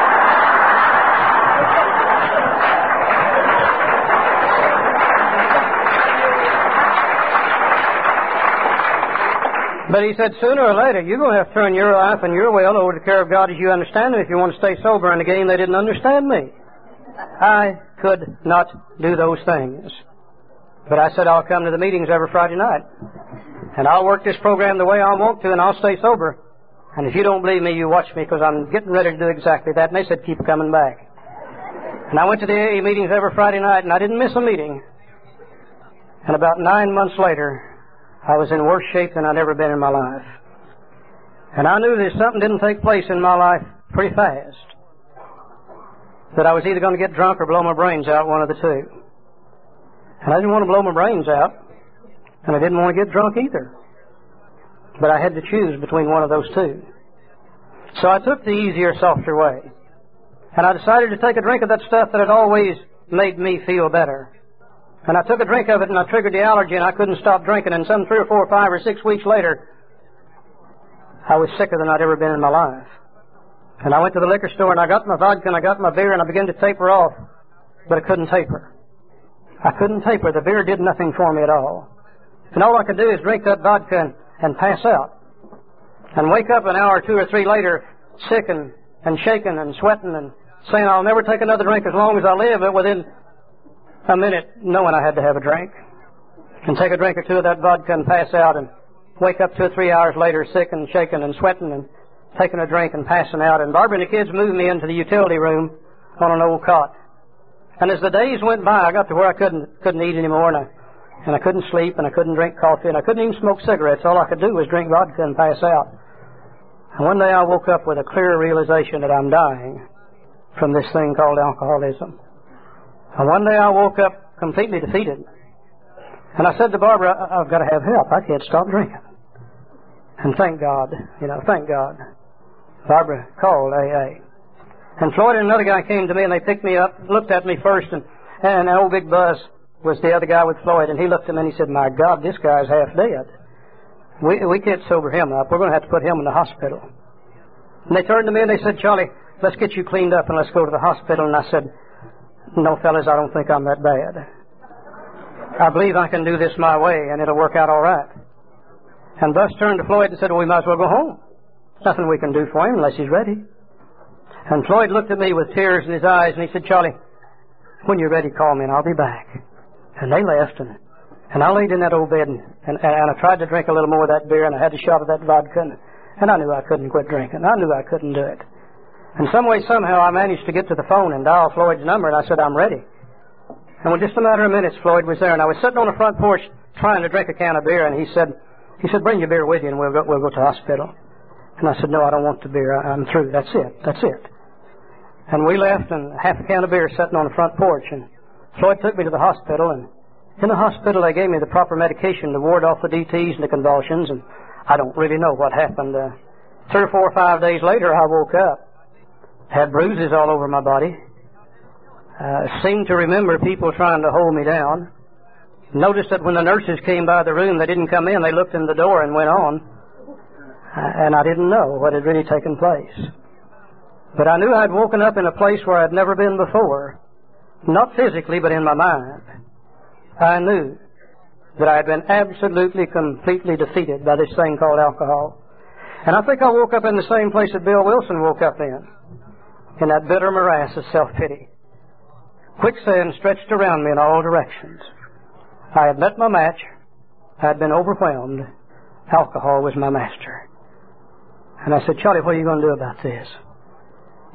[SPEAKER 1] But," he said, "sooner or later, you're going to have to turn your life and your will over to the care of God as you understand it if you want to stay sober." And again, they didn't understand me. I could not do those things. But I said, "I'll come to the meetings every Friday night. And I'll work this program the way I want to, and I'll stay sober. And if you don't believe me, you watch me, because I'm getting ready to do exactly that." And they said, "Keep coming back." And I went to the AA meetings every Friday night, and I didn't miss a meeting. And about 9 months later, I was in worse shape than I'd ever been in my life. And I knew that if something didn't take place in my life pretty fast, that I was either going to get drunk or blow my brains out, one of the two. And I didn't want to blow my brains out, and I didn't want to get drunk either. But I had to choose between one of those two. So I took the easier, softer way. And I decided to take a drink of that stuff that had always made me feel better. And I took a drink of it, and I triggered the allergy, and I couldn't stop drinking. And some 3 or 4 or 5 or 6 weeks later, I was sicker than I'd ever been in my life. And I went to the liquor store, and I got my vodka, and I got my beer, and I began to taper off. But I couldn't taper. I couldn't taper. The beer did nothing for me at all. And all I could do is drink that vodka and pass out. And wake up an hour or 2 or 3 later, sick and shaking and sweating and saying, "I'll never take another drink as long as I live," but within a minute, knowing I had to have a drink. And take a drink or 2 of that vodka and pass out, and wake up 2 or 3 hours later, sick and shaking and sweating and taking a drink and passing out. And Barbara and the kids moved me into the utility room on an old cot. And as the days went by, I got to where I couldn't eat anymore, and I couldn't sleep, and I couldn't drink coffee, and I couldn't even smoke cigarettes. All I could do was drink vodka and pass out. And one day I woke up with a clear realization that I'm dying from this thing called alcoholism. And one day I woke up completely defeated. And I said to Barbara, "I've got to have help. I can't stop drinking." And thank God, thank God, Barbara called AA. And Floyd and another guy came to me, and they picked me up, looked at me first, and old Big Buzz was the other guy with Floyd, and he looked at me and he said, "My God, this guy's half dead. We can't sober him up. We're going to have to put him in the hospital." And they turned to me and they said, "Charlie, let's get you cleaned up and let's go to the hospital." And I said, "No, fellas, I don't think I'm that bad. I believe I can do this my way, and it'll work out all right." And Buzz turned to Floyd and said, "Well, we might as well go home. There's nothing we can do for him unless he's ready." And Floyd looked at me with tears in his eyes, and he said, "Charlie, when you're ready, call me, and I'll be back." And they left, and I laid in that old bed, and I tried to drink a little more of that beer, and I had a shot of that vodka, and I knew I couldn't quit drinking. I knew I couldn't do it. And some way, somehow, I managed to get to the phone and dial Floyd's number, and I said, "I'm ready." And in just a matter of minutes, Floyd was there, and I was sitting on the front porch trying to drink a can of beer, and he said, "Bring your beer with you, and we'll go to the hospital." And I said, "No, I don't want the beer. I'm through. That's it. And we left, and half a can of beer sitting on the front porch, and Floyd took me to the hospital, and in the hospital they gave me the proper medication to ward off the DTs and the convulsions, and I don't really know what happened. 3 or 4 or 5 days later, I woke up, had bruises all over my body, seemed to remember people trying to hold me down, noticed that when the nurses came by the room, they didn't come in, they looked in the door and went on, and I didn't know what had really taken place. But I knew I'd woken up in a place where I'd never been before, not physically, but in my mind. I knew that I had been absolutely, completely defeated by this thing called alcohol. And I think I woke up in the same place that Bill Wilson woke up in that bitter morass of self-pity. Quicksand stretched around me in all directions. I had met my match. I had been overwhelmed. Alcohol was my master. And I said, "Charlie, what are you going to do about this?"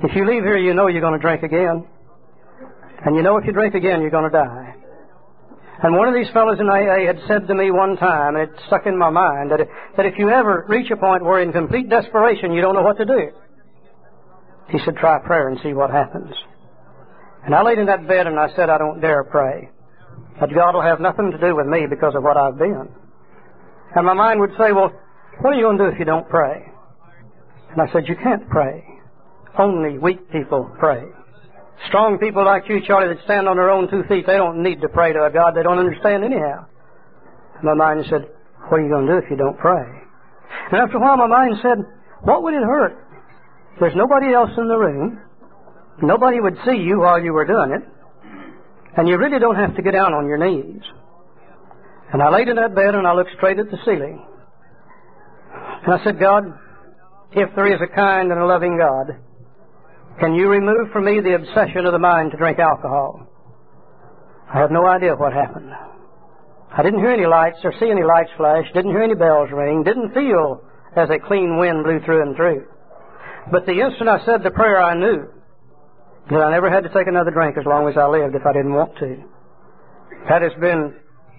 [SPEAKER 1] If you leave here, you know you're going to drink again. And you know if you drink again, you're going to die. And one of these fellows in AA had said to me one time, and it stuck in my mind, that if you ever reach a point where in complete desperation you don't know what to do, he said, try prayer and see what happens. And I laid in that bed and I said, I don't dare pray. That God will have nothing to do with me because of what I've been. And my mind would say, well, what are you going to do if you don't pray? And I said, you can't pray. Only weak people pray. Strong people like you, Charlie, that stand on their own 2 feet, they don't need to pray to a God they don't understand anyhow. And my mind said, what are you going to do if you don't pray? And after a while, my mind said, what would it hurt? There's nobody else in the room. Nobody would see you while you were doing it. And you really don't have to get down on your knees. And I laid in that bed and I looked straight at the ceiling. And I said, God, if there is a kind and a loving God, can you remove from me the obsession of the mind to drink alcohol? I have no idea what happened. I didn't hear any lights or see any lights flash, didn't hear any bells ring, didn't feel as a clean wind blew through and through. But the instant I said the prayer, I knew that I never had to take another drink as long as I lived if I didn't want to. That has been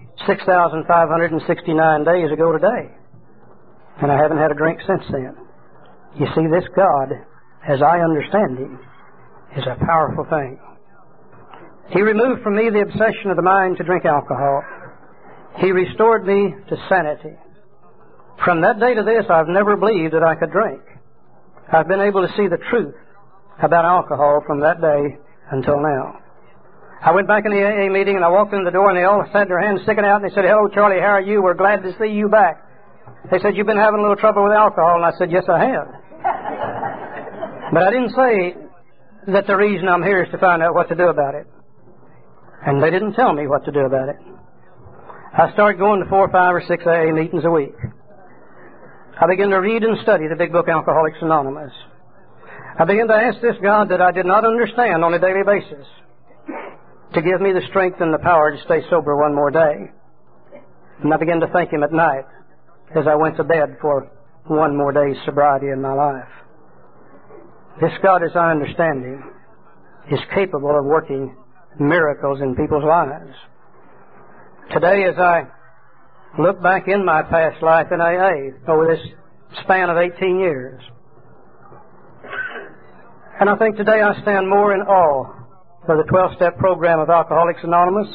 [SPEAKER 1] 6,569 days ago today. And I haven't had a drink since then. You see, this God, as I understand Him, is a powerful thing. He removed from me the obsession of the mind to drink alcohol. He restored me to sanity. From that day to this, I've never believed that I could drink. I've been able to see the truth about alcohol from that day until now. I went back in the AA meeting and I walked in the door and they all had their hands sticking out and they said, hello, Charlie, how are you? We're glad to see you back. They said, you've been having a little trouble with alcohol. And I said, yes, I have. But I didn't say that the reason I'm here is to find out what to do about it. And they didn't tell me what to do about it. I started going to 4, 5, or 6 AA meetings a week. I began to read and study the big book Alcoholics Anonymous. I began to ask this God that I did not understand on a daily basis to give me the strength and the power to stay sober one more day. And I began to thank Him at night as I went to bed for one more day's sobriety in my life. This God, as I understand Him, is capable of working miracles in people's lives. Today, as I look back in my past life in AA over this span of 18 years, and I think today I stand more in awe of the 12-step program of Alcoholics Anonymous.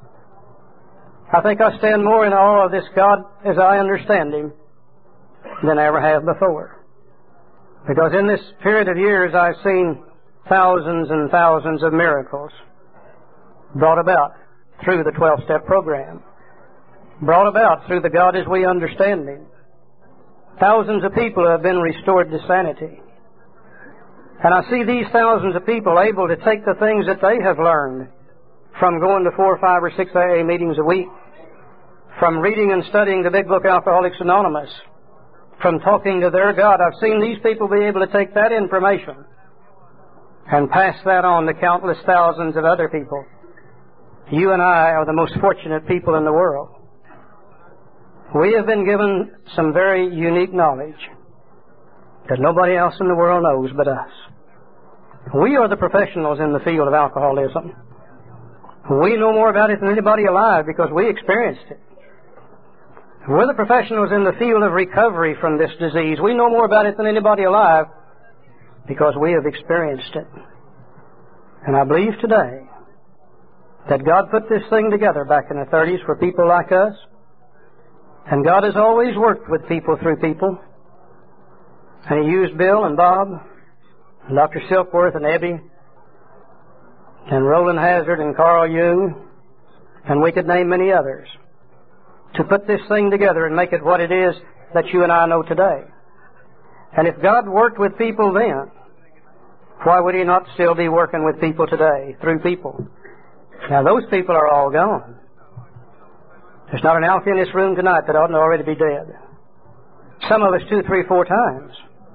[SPEAKER 1] I think I stand more in awe of this God as I understand Him than I ever have before. Because in this period of years I've seen thousands and thousands of miracles brought about through the 12-step program, brought about through the God as we understand Him. Thousands of people have been restored to sanity. And I see these thousands of people able to take the things that they have learned from going to 4, 5, or 6 AA meetings a week, from reading and studying the big book Alcoholics Anonymous, from talking to their God. I've seen these people be able to take that information and pass that on to countless thousands of other people. You and I are the most fortunate people in the world. We have been given some very unique knowledge that nobody else in the world knows but us. We are the professionals in the field of alcoholism. We know more about it than anybody alive because we experienced it. We're the professionals in the field of recovery from this disease. We know more about it than anybody alive because we have experienced it. And I believe today that God put this thing together back in the 30s for people like us. And God has always worked with people through people. And He used Bill and Bob and Dr. Silkworth and Ebby and Roland Hazard and Carl Jung, and we could name many others, to put this thing together and make it what it is that you and I know today. And if God worked with people then, why would He not still be working with people today, through people? Now those people are all gone. There's not an alky in this room tonight that oughtn't already be dead. Some of us 2, 3, 4 times.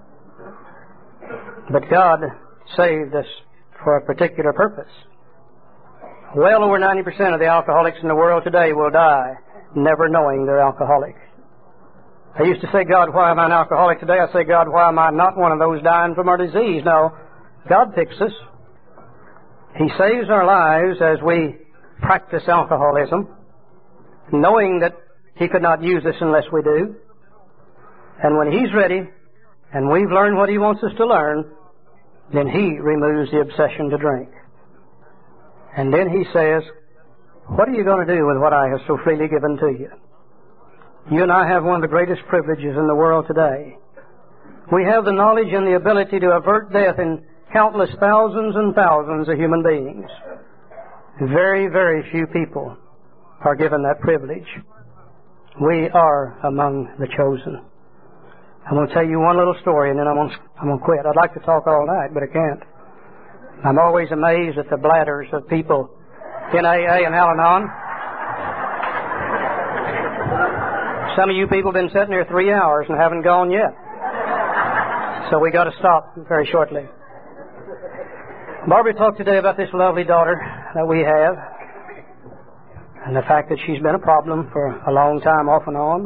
[SPEAKER 1] But God saved us for a particular purpose. Well over 90% of the alcoholics in the world today will die never knowing they're alcoholic. I used to say, God, why am I an alcoholic today? I say, God, why am I not one of those dying from our disease? No, God picks us. He saves our lives as we practice alcoholism, knowing that He could not use us unless we do. And when He's ready, and we've learned what He wants us to learn, then He removes the obsession to drink. And then He says, what are you going to do with what I have so freely given to you? You and I have one of the greatest privileges in the world today. We have the knowledge and the ability to avert death in countless thousands and thousands of human beings. Very, very few people are given that privilege. We are among the chosen. I'm going to tell you one little story and then I'm going to quit. I'd like to talk all night, but I can't. I'm always amazed at the bladders of people in AA and Al-Anon. Some of you people have been sitting here 3 hours and haven't gone yet. So we got to stop very shortly. Barbara talked today about this lovely daughter that we have and the fact that she's been a problem for a long time off and on.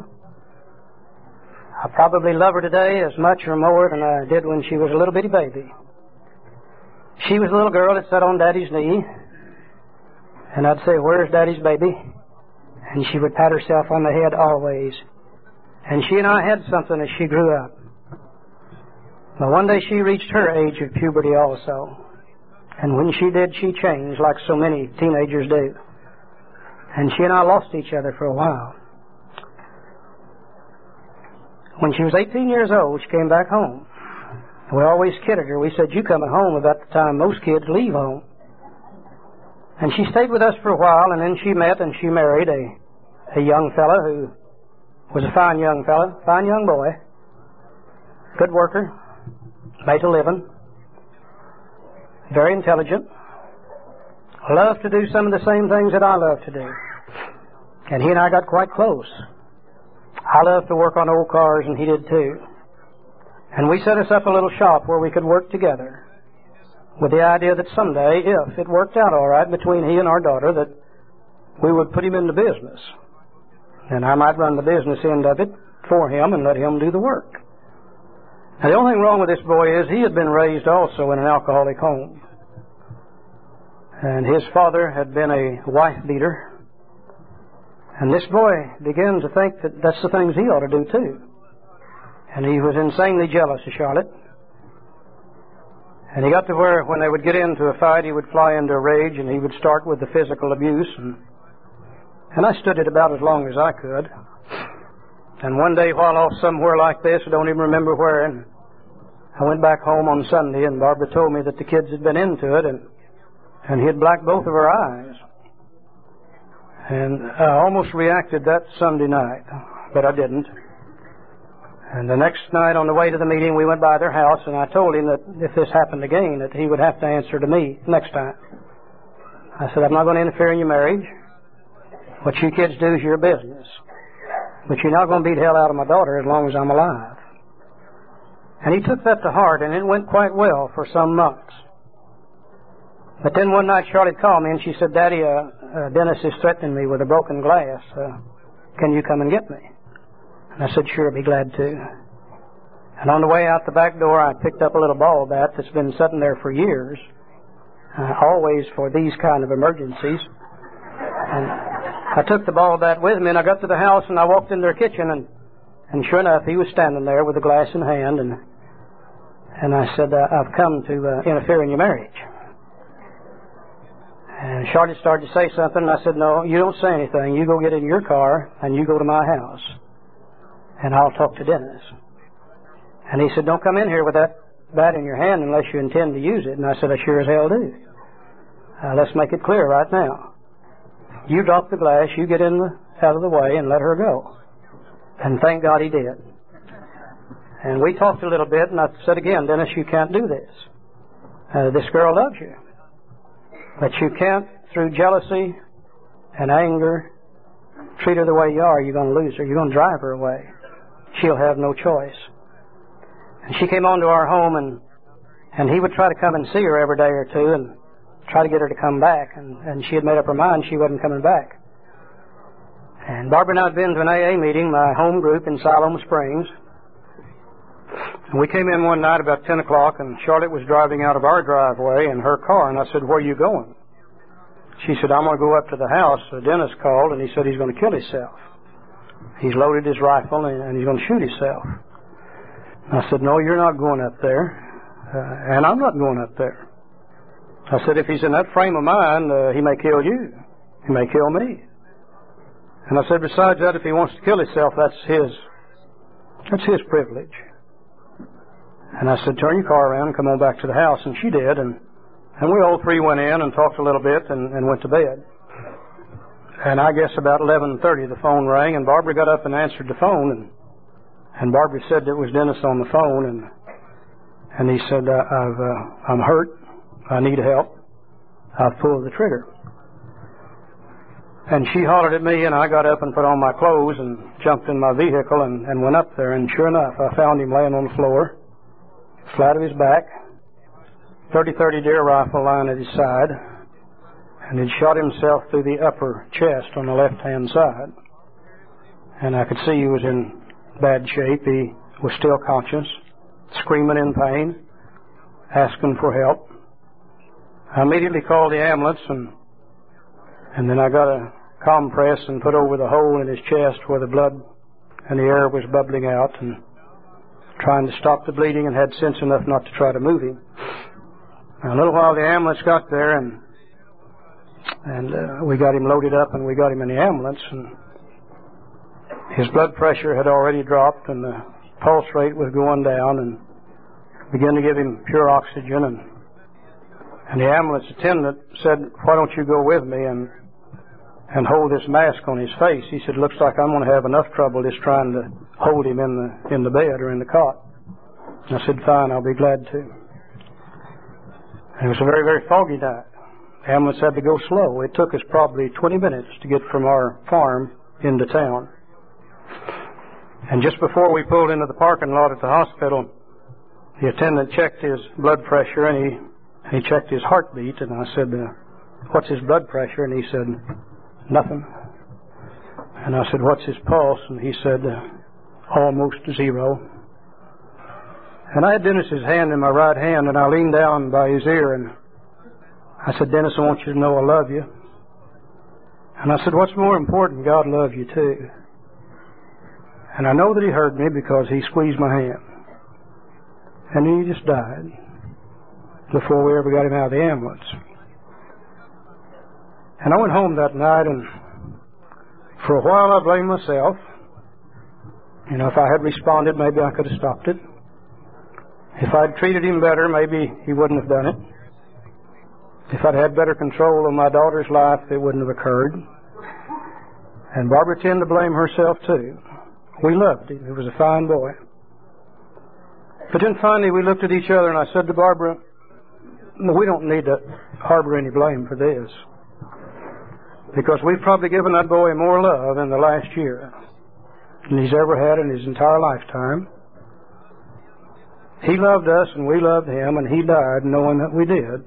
[SPEAKER 1] I probably love her today as much or more than I did when she was a little bitty baby. She was a little girl that sat on Daddy's knee, and I'd say, where's Daddy's baby? And she would pat herself on the head always. And she and I had something as she grew up. But one day she reached her age of puberty also. And when she did, she changed like so many teenagers do. And she and I lost each other for a while. When she was 18 years old, she came back home. We always kidded her. We said, you coming home about the time most kids leave home. And she stayed with us for a while, and then she met and she married a young fella who was a fine young fella, fine young boy, good worker, made a living, very intelligent, loved to do some of the same things that I love to do. And he and I got quite close. I loved to work on old cars, and he did too. And we set us up a little shop where we could work together with the idea that someday, if it worked out all right between he and our daughter, that we would put him into business. And I might run the business end of it for him and let him do the work. Now, the only thing wrong with this boy is he had been raised also in an alcoholic home. And his father had been a wife beater. And this boy began to think that that's the things he ought to do too. And he was insanely jealous of Charlotte. And he got to where when they would get into a fight, he would fly into a rage and he would start with the physical abuse. And I stood it about as long as I could. And one day while off somewhere like this, I don't even remember where, and I went back home on Sunday and Barbara told me that the kids had been into it and he had blacked both of her eyes. And I almost reacted that Sunday night, but I didn't. And the next night on the way to the meeting, we went by their house, and I told him that if this happened again, that he would have to answer to me next time. I said, I'm not going to interfere in your marriage. What you kids do is your business. But you're not going to beat hell out of my daughter as long as I'm alive. And he took that to heart, and it went quite well for some months. But then one night Charlotte called me, and she said, Daddy, Dennis is threatening me with a broken glass. Can you come and get me? And I said, sure, I'd be glad to. And on the way out the back door, I picked up a little ball bat that's been sitting there for years, always for these kind of emergencies. And I took the ball bat with me, and I got to the house, and I walked in their kitchen, and sure enough, he was standing there with a glass in hand, and I said, I've come to interfere in your marriage. And Charlotte started to say something, and I said, no, you don't say anything. You go get in your car, and you go to my house, and I'll talk to Dennis. And he said, don't come in here with that bat in your hand unless you intend to use it. And I said, I sure as hell do. Let's make it clear right now. You drop the glass, you get out of the way, and let her go. And thank God he did. And we talked a little bit, and I said again, Dennis, you can't do this. This girl loves you. But you can't, through jealousy and anger, treat her the way you are. You're going to lose her. You're going to drive her away. She'll have no choice. And she came on to our home, and he would try to come and see her every day or two and try to get her to come back. And she had made up her mind she wasn't coming back. And Barbara and I had been to an AA meeting, my home group in Siloam Springs. We came in one night about 10 o'clock, and Charlotte was driving out of our driveway in her car, and I said, "Where are you going?" She said, "I'm going to go up to the house. Dennis called, and he said he's going to kill himself. He's loaded his rifle, and he's going to shoot himself." I said, "No, you're not going up there, and I'm not going up there." I said, "If he's in that frame of mind, he may kill you. He may kill me." And I said, "Besides that, if he wants to kill himself, that's his privilege." And I said, "Turn your car around and come on back to the house." And she did, and we all three went in and talked a little bit and went to bed. And I guess about 11:30 the phone rang, and Barbara got up and answered the phone, and Barbara said it was Dennis on the phone, and he said, I'm hurt, I need help, I've pulled the trigger. And she hollered at me, and I got up and put on my clothes and jumped in my vehicle and went up there, and sure enough, I found him laying on the floor, flat of his back, 30-30 deer rifle lying at his side, and he'd shot himself through the upper chest on the left-hand side. And I could see he was in bad shape. He was still conscious, screaming in pain, asking for help. I immediately called the ambulance, and then I got a compress and put over the hole in his chest where the blood and the air was bubbling out, and trying to stop the bleeding, and had sense enough not to try to move him. A little while the ambulance got there, and we got him loaded up, and we got him in the ambulance, and his blood pressure had already dropped, and the pulse rate was going down, and began to give him pure oxygen, and the ambulance attendant said, "Why don't you go with me and hold this mask on his face?" He said, "Looks like I'm going to have enough trouble just trying to hold him in the bed or in the cot." I said, "Fine, I'll be glad to." It was a very, very foggy night. The ambulance had to go slow. It took us probably 20 minutes to get from our farm into town. And just before we pulled into the parking lot at the hospital, the attendant checked his blood pressure, and he checked his heartbeat, and I said, "What's his blood pressure?" And he said, "Nothing." And I said, "What's his pulse?" And he said, "Almost zero." And I had Dennis's hand in my right hand, and I leaned down by his ear, and I said, "Dennis, I want you to know I love you." And I said, "What's more important, God loves you too." And I know that he heard me because he squeezed my hand. And then he just died before we ever got him out of the ambulance. And I went home that night, and for a while I blamed myself. You know, if I had responded, maybe I could have stopped it. If I'd treated him better, maybe he wouldn't have done it. If I'd had better control of my daughter's life, it wouldn't have occurred. And Barbara tended to blame herself too. We loved him. He was a fine boy. But then finally we looked at each other, and I said to Barbara, "No, we don't need to harbor any blame for this, because we've probably given that boy more love in the last year than he's ever had in his entire lifetime. He loved us, and we loved him, and he died knowing that we did."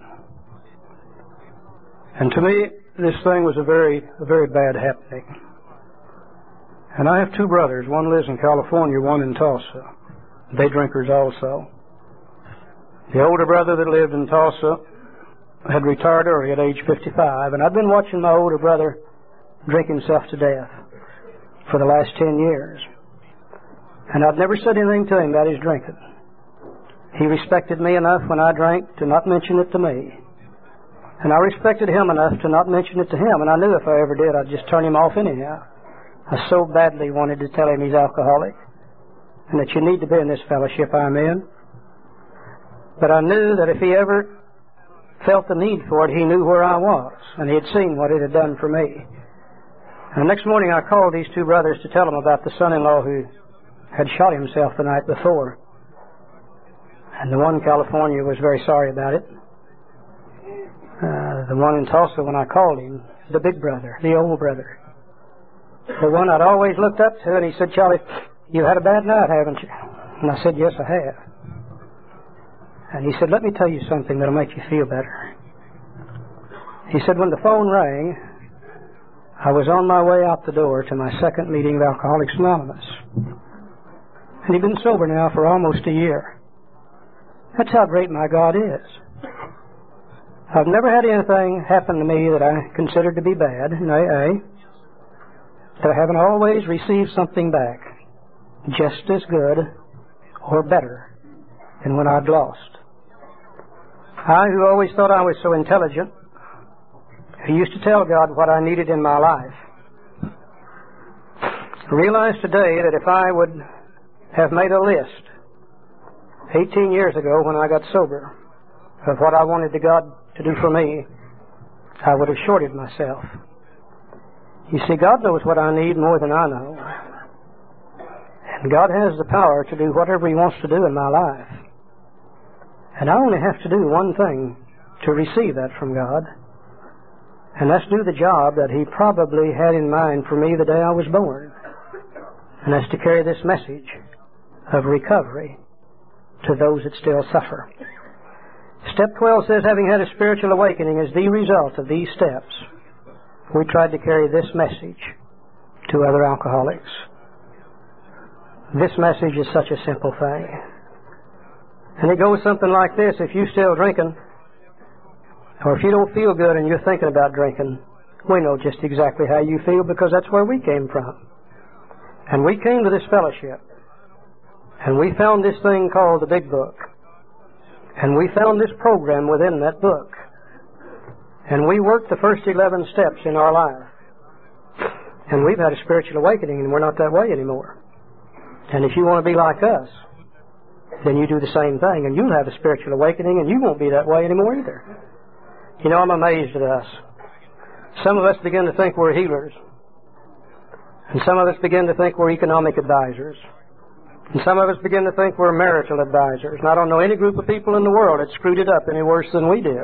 [SPEAKER 1] And to me, this thing was a very bad happening. And I have two brothers. One lives in California, one in Tulsa. Day drinkers also. The older brother that lived in Tulsa had retired early at age 55, and I'd been watching my older brother drink himself to death for the last 10 years. And I'd never said anything to him about his drinking. He respected me enough when I drank to not mention it to me. And I respected him enough to not mention it to him, and I knew if I ever did, I'd just turn him off anyhow. I so badly wanted to tell him he's alcoholic, and that you need to be in this fellowship I'm in. But I knew that if he ever felt the need for it, he knew where I was, and he had seen what it had done for me. And the next morning I called these two brothers to tell them about the son-in-law who had shot himself the night before. And the one in California was very sorry about it. The one in Tulsa, when I called him, the big brother, the old brother, the one I'd always looked up to, and he said, "Charlie, you've had a bad night, haven't you?" And I said, "Yes, I have." And he said, "Let me tell you something that'll make you feel better." He said, "When the phone rang, I was on my way out the door to my second meeting of Alcoholics Anonymous. And he'd been sober now for almost a year. That's how great my God is. I've never had anything happen to me that I considered to be bad in AA. That I haven't always received something back just as good or better than when I'd lost. I, who always thought I was so intelligent, who used to tell God what I needed in my life, realize today that if I would have made a list 18 years ago when I got sober of what I wanted God to do for me, I would have shorted myself. You see, God knows what I need more than I know. And God has the power to do whatever He wants to do in my life. And I only have to do one thing to receive that from God. And that's do the job that He probably had in mind for me the day I was born. And that's to carry this message of recovery to those that still suffer. Step 12 says, having had a spiritual awakening as the result of these steps, we tried to carry this message to other alcoholics. This message is such a simple thing. And it goes something like this: if you're still drinking, or if you don't feel good and you're thinking about drinking, we know just exactly how you feel because that's where we came from. And we came to this fellowship, and we found this thing called the Big Book. And we found this program within that book. And we worked the first 11 steps in our life. And we've had a spiritual awakening, and we're not that way anymore. And if you want to be like us, then you do the same thing, and you'll have a spiritual awakening, and you won't be that way anymore either. You know, I'm amazed at us. Some of us begin to think we're healers. And some of us begin to think we're economic advisors. And some of us begin to think we're marital advisors. And I don't know any group of people in the world that screwed it up any worse than we did.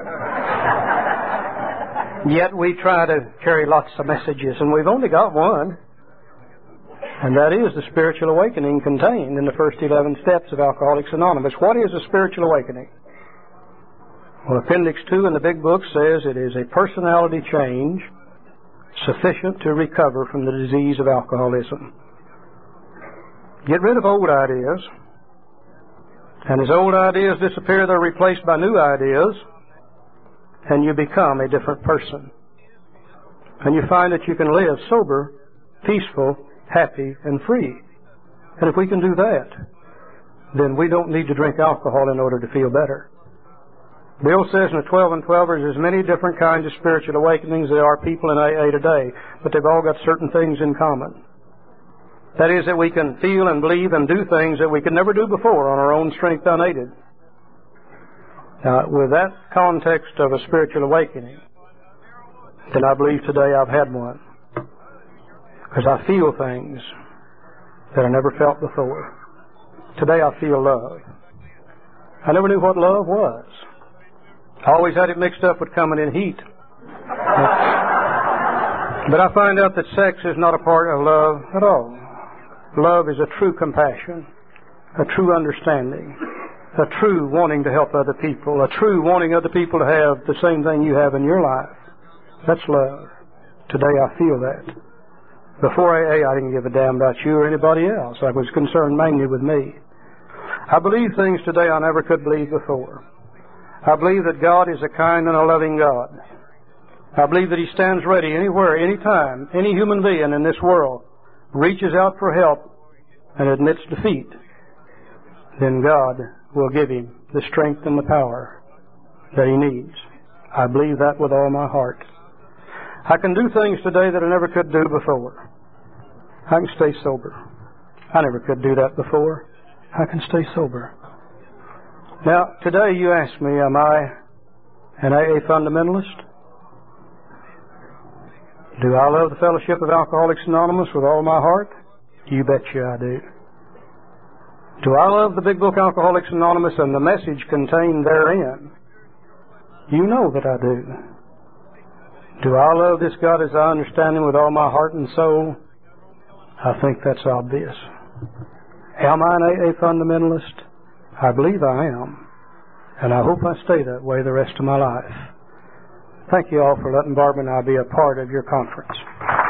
[SPEAKER 1] Yet we try to carry lots of messages, and we've only got one. And that is the spiritual awakening contained in the first 11 steps of Alcoholics Anonymous. What is a spiritual awakening? Well, Appendix 2 in the Big Book says it is a personality change sufficient to recover from the disease of alcoholism. Get rid of old ideas, and as old ideas disappear, they're replaced by new ideas, and you become a different person. And you find that you can live sober, peaceful, happy, and free. And if we can do that, then we don't need to drink alcohol in order to feel better. Bill says in the 12 and 12ers, there's many different kinds of spiritual awakenings. There are people in AA today, but they've all got certain things in common. That is, that we can feel and believe and do things that we could never do before on our own strength unaided. Now, with that context of a spiritual awakening, then I believe today I've had one. Because I feel things that I never felt before. Today I feel love. I never knew what love was. I always had it mixed up with coming in heat. But I find out that sex is not a part of love at all. Love is a true compassion, a true understanding, a true wanting to help other people, a true wanting other people to have the same thing you have in your life. That's love. Today I feel that. Before AA, I didn't give a damn about you or anybody else. I was concerned mainly with me. I believe things today I never could believe before. I believe that God is a kind and a loving God. I believe that He stands ready anywhere, anytime, any human being in this world reaches out for help and admits defeat, then God will give him the strength and the power that he needs. I believe that with all my heart. I can do things today that I never could do before. I can stay sober. I never could do that before. I can stay sober. Now, today you ask me, am I an AA fundamentalist? Do I love the fellowship of Alcoholics Anonymous with all my heart? You betcha I do. Do I love the Big Book Alcoholics Anonymous and the message contained therein? You know that I do. Do I love this God as I understand Him with all my heart and soul? I think that's obvious. Am I an AA fundamentalist? I believe I am. And I hope I stay that way the rest of my life. Thank you all for letting Barbara and I be a part of your conference.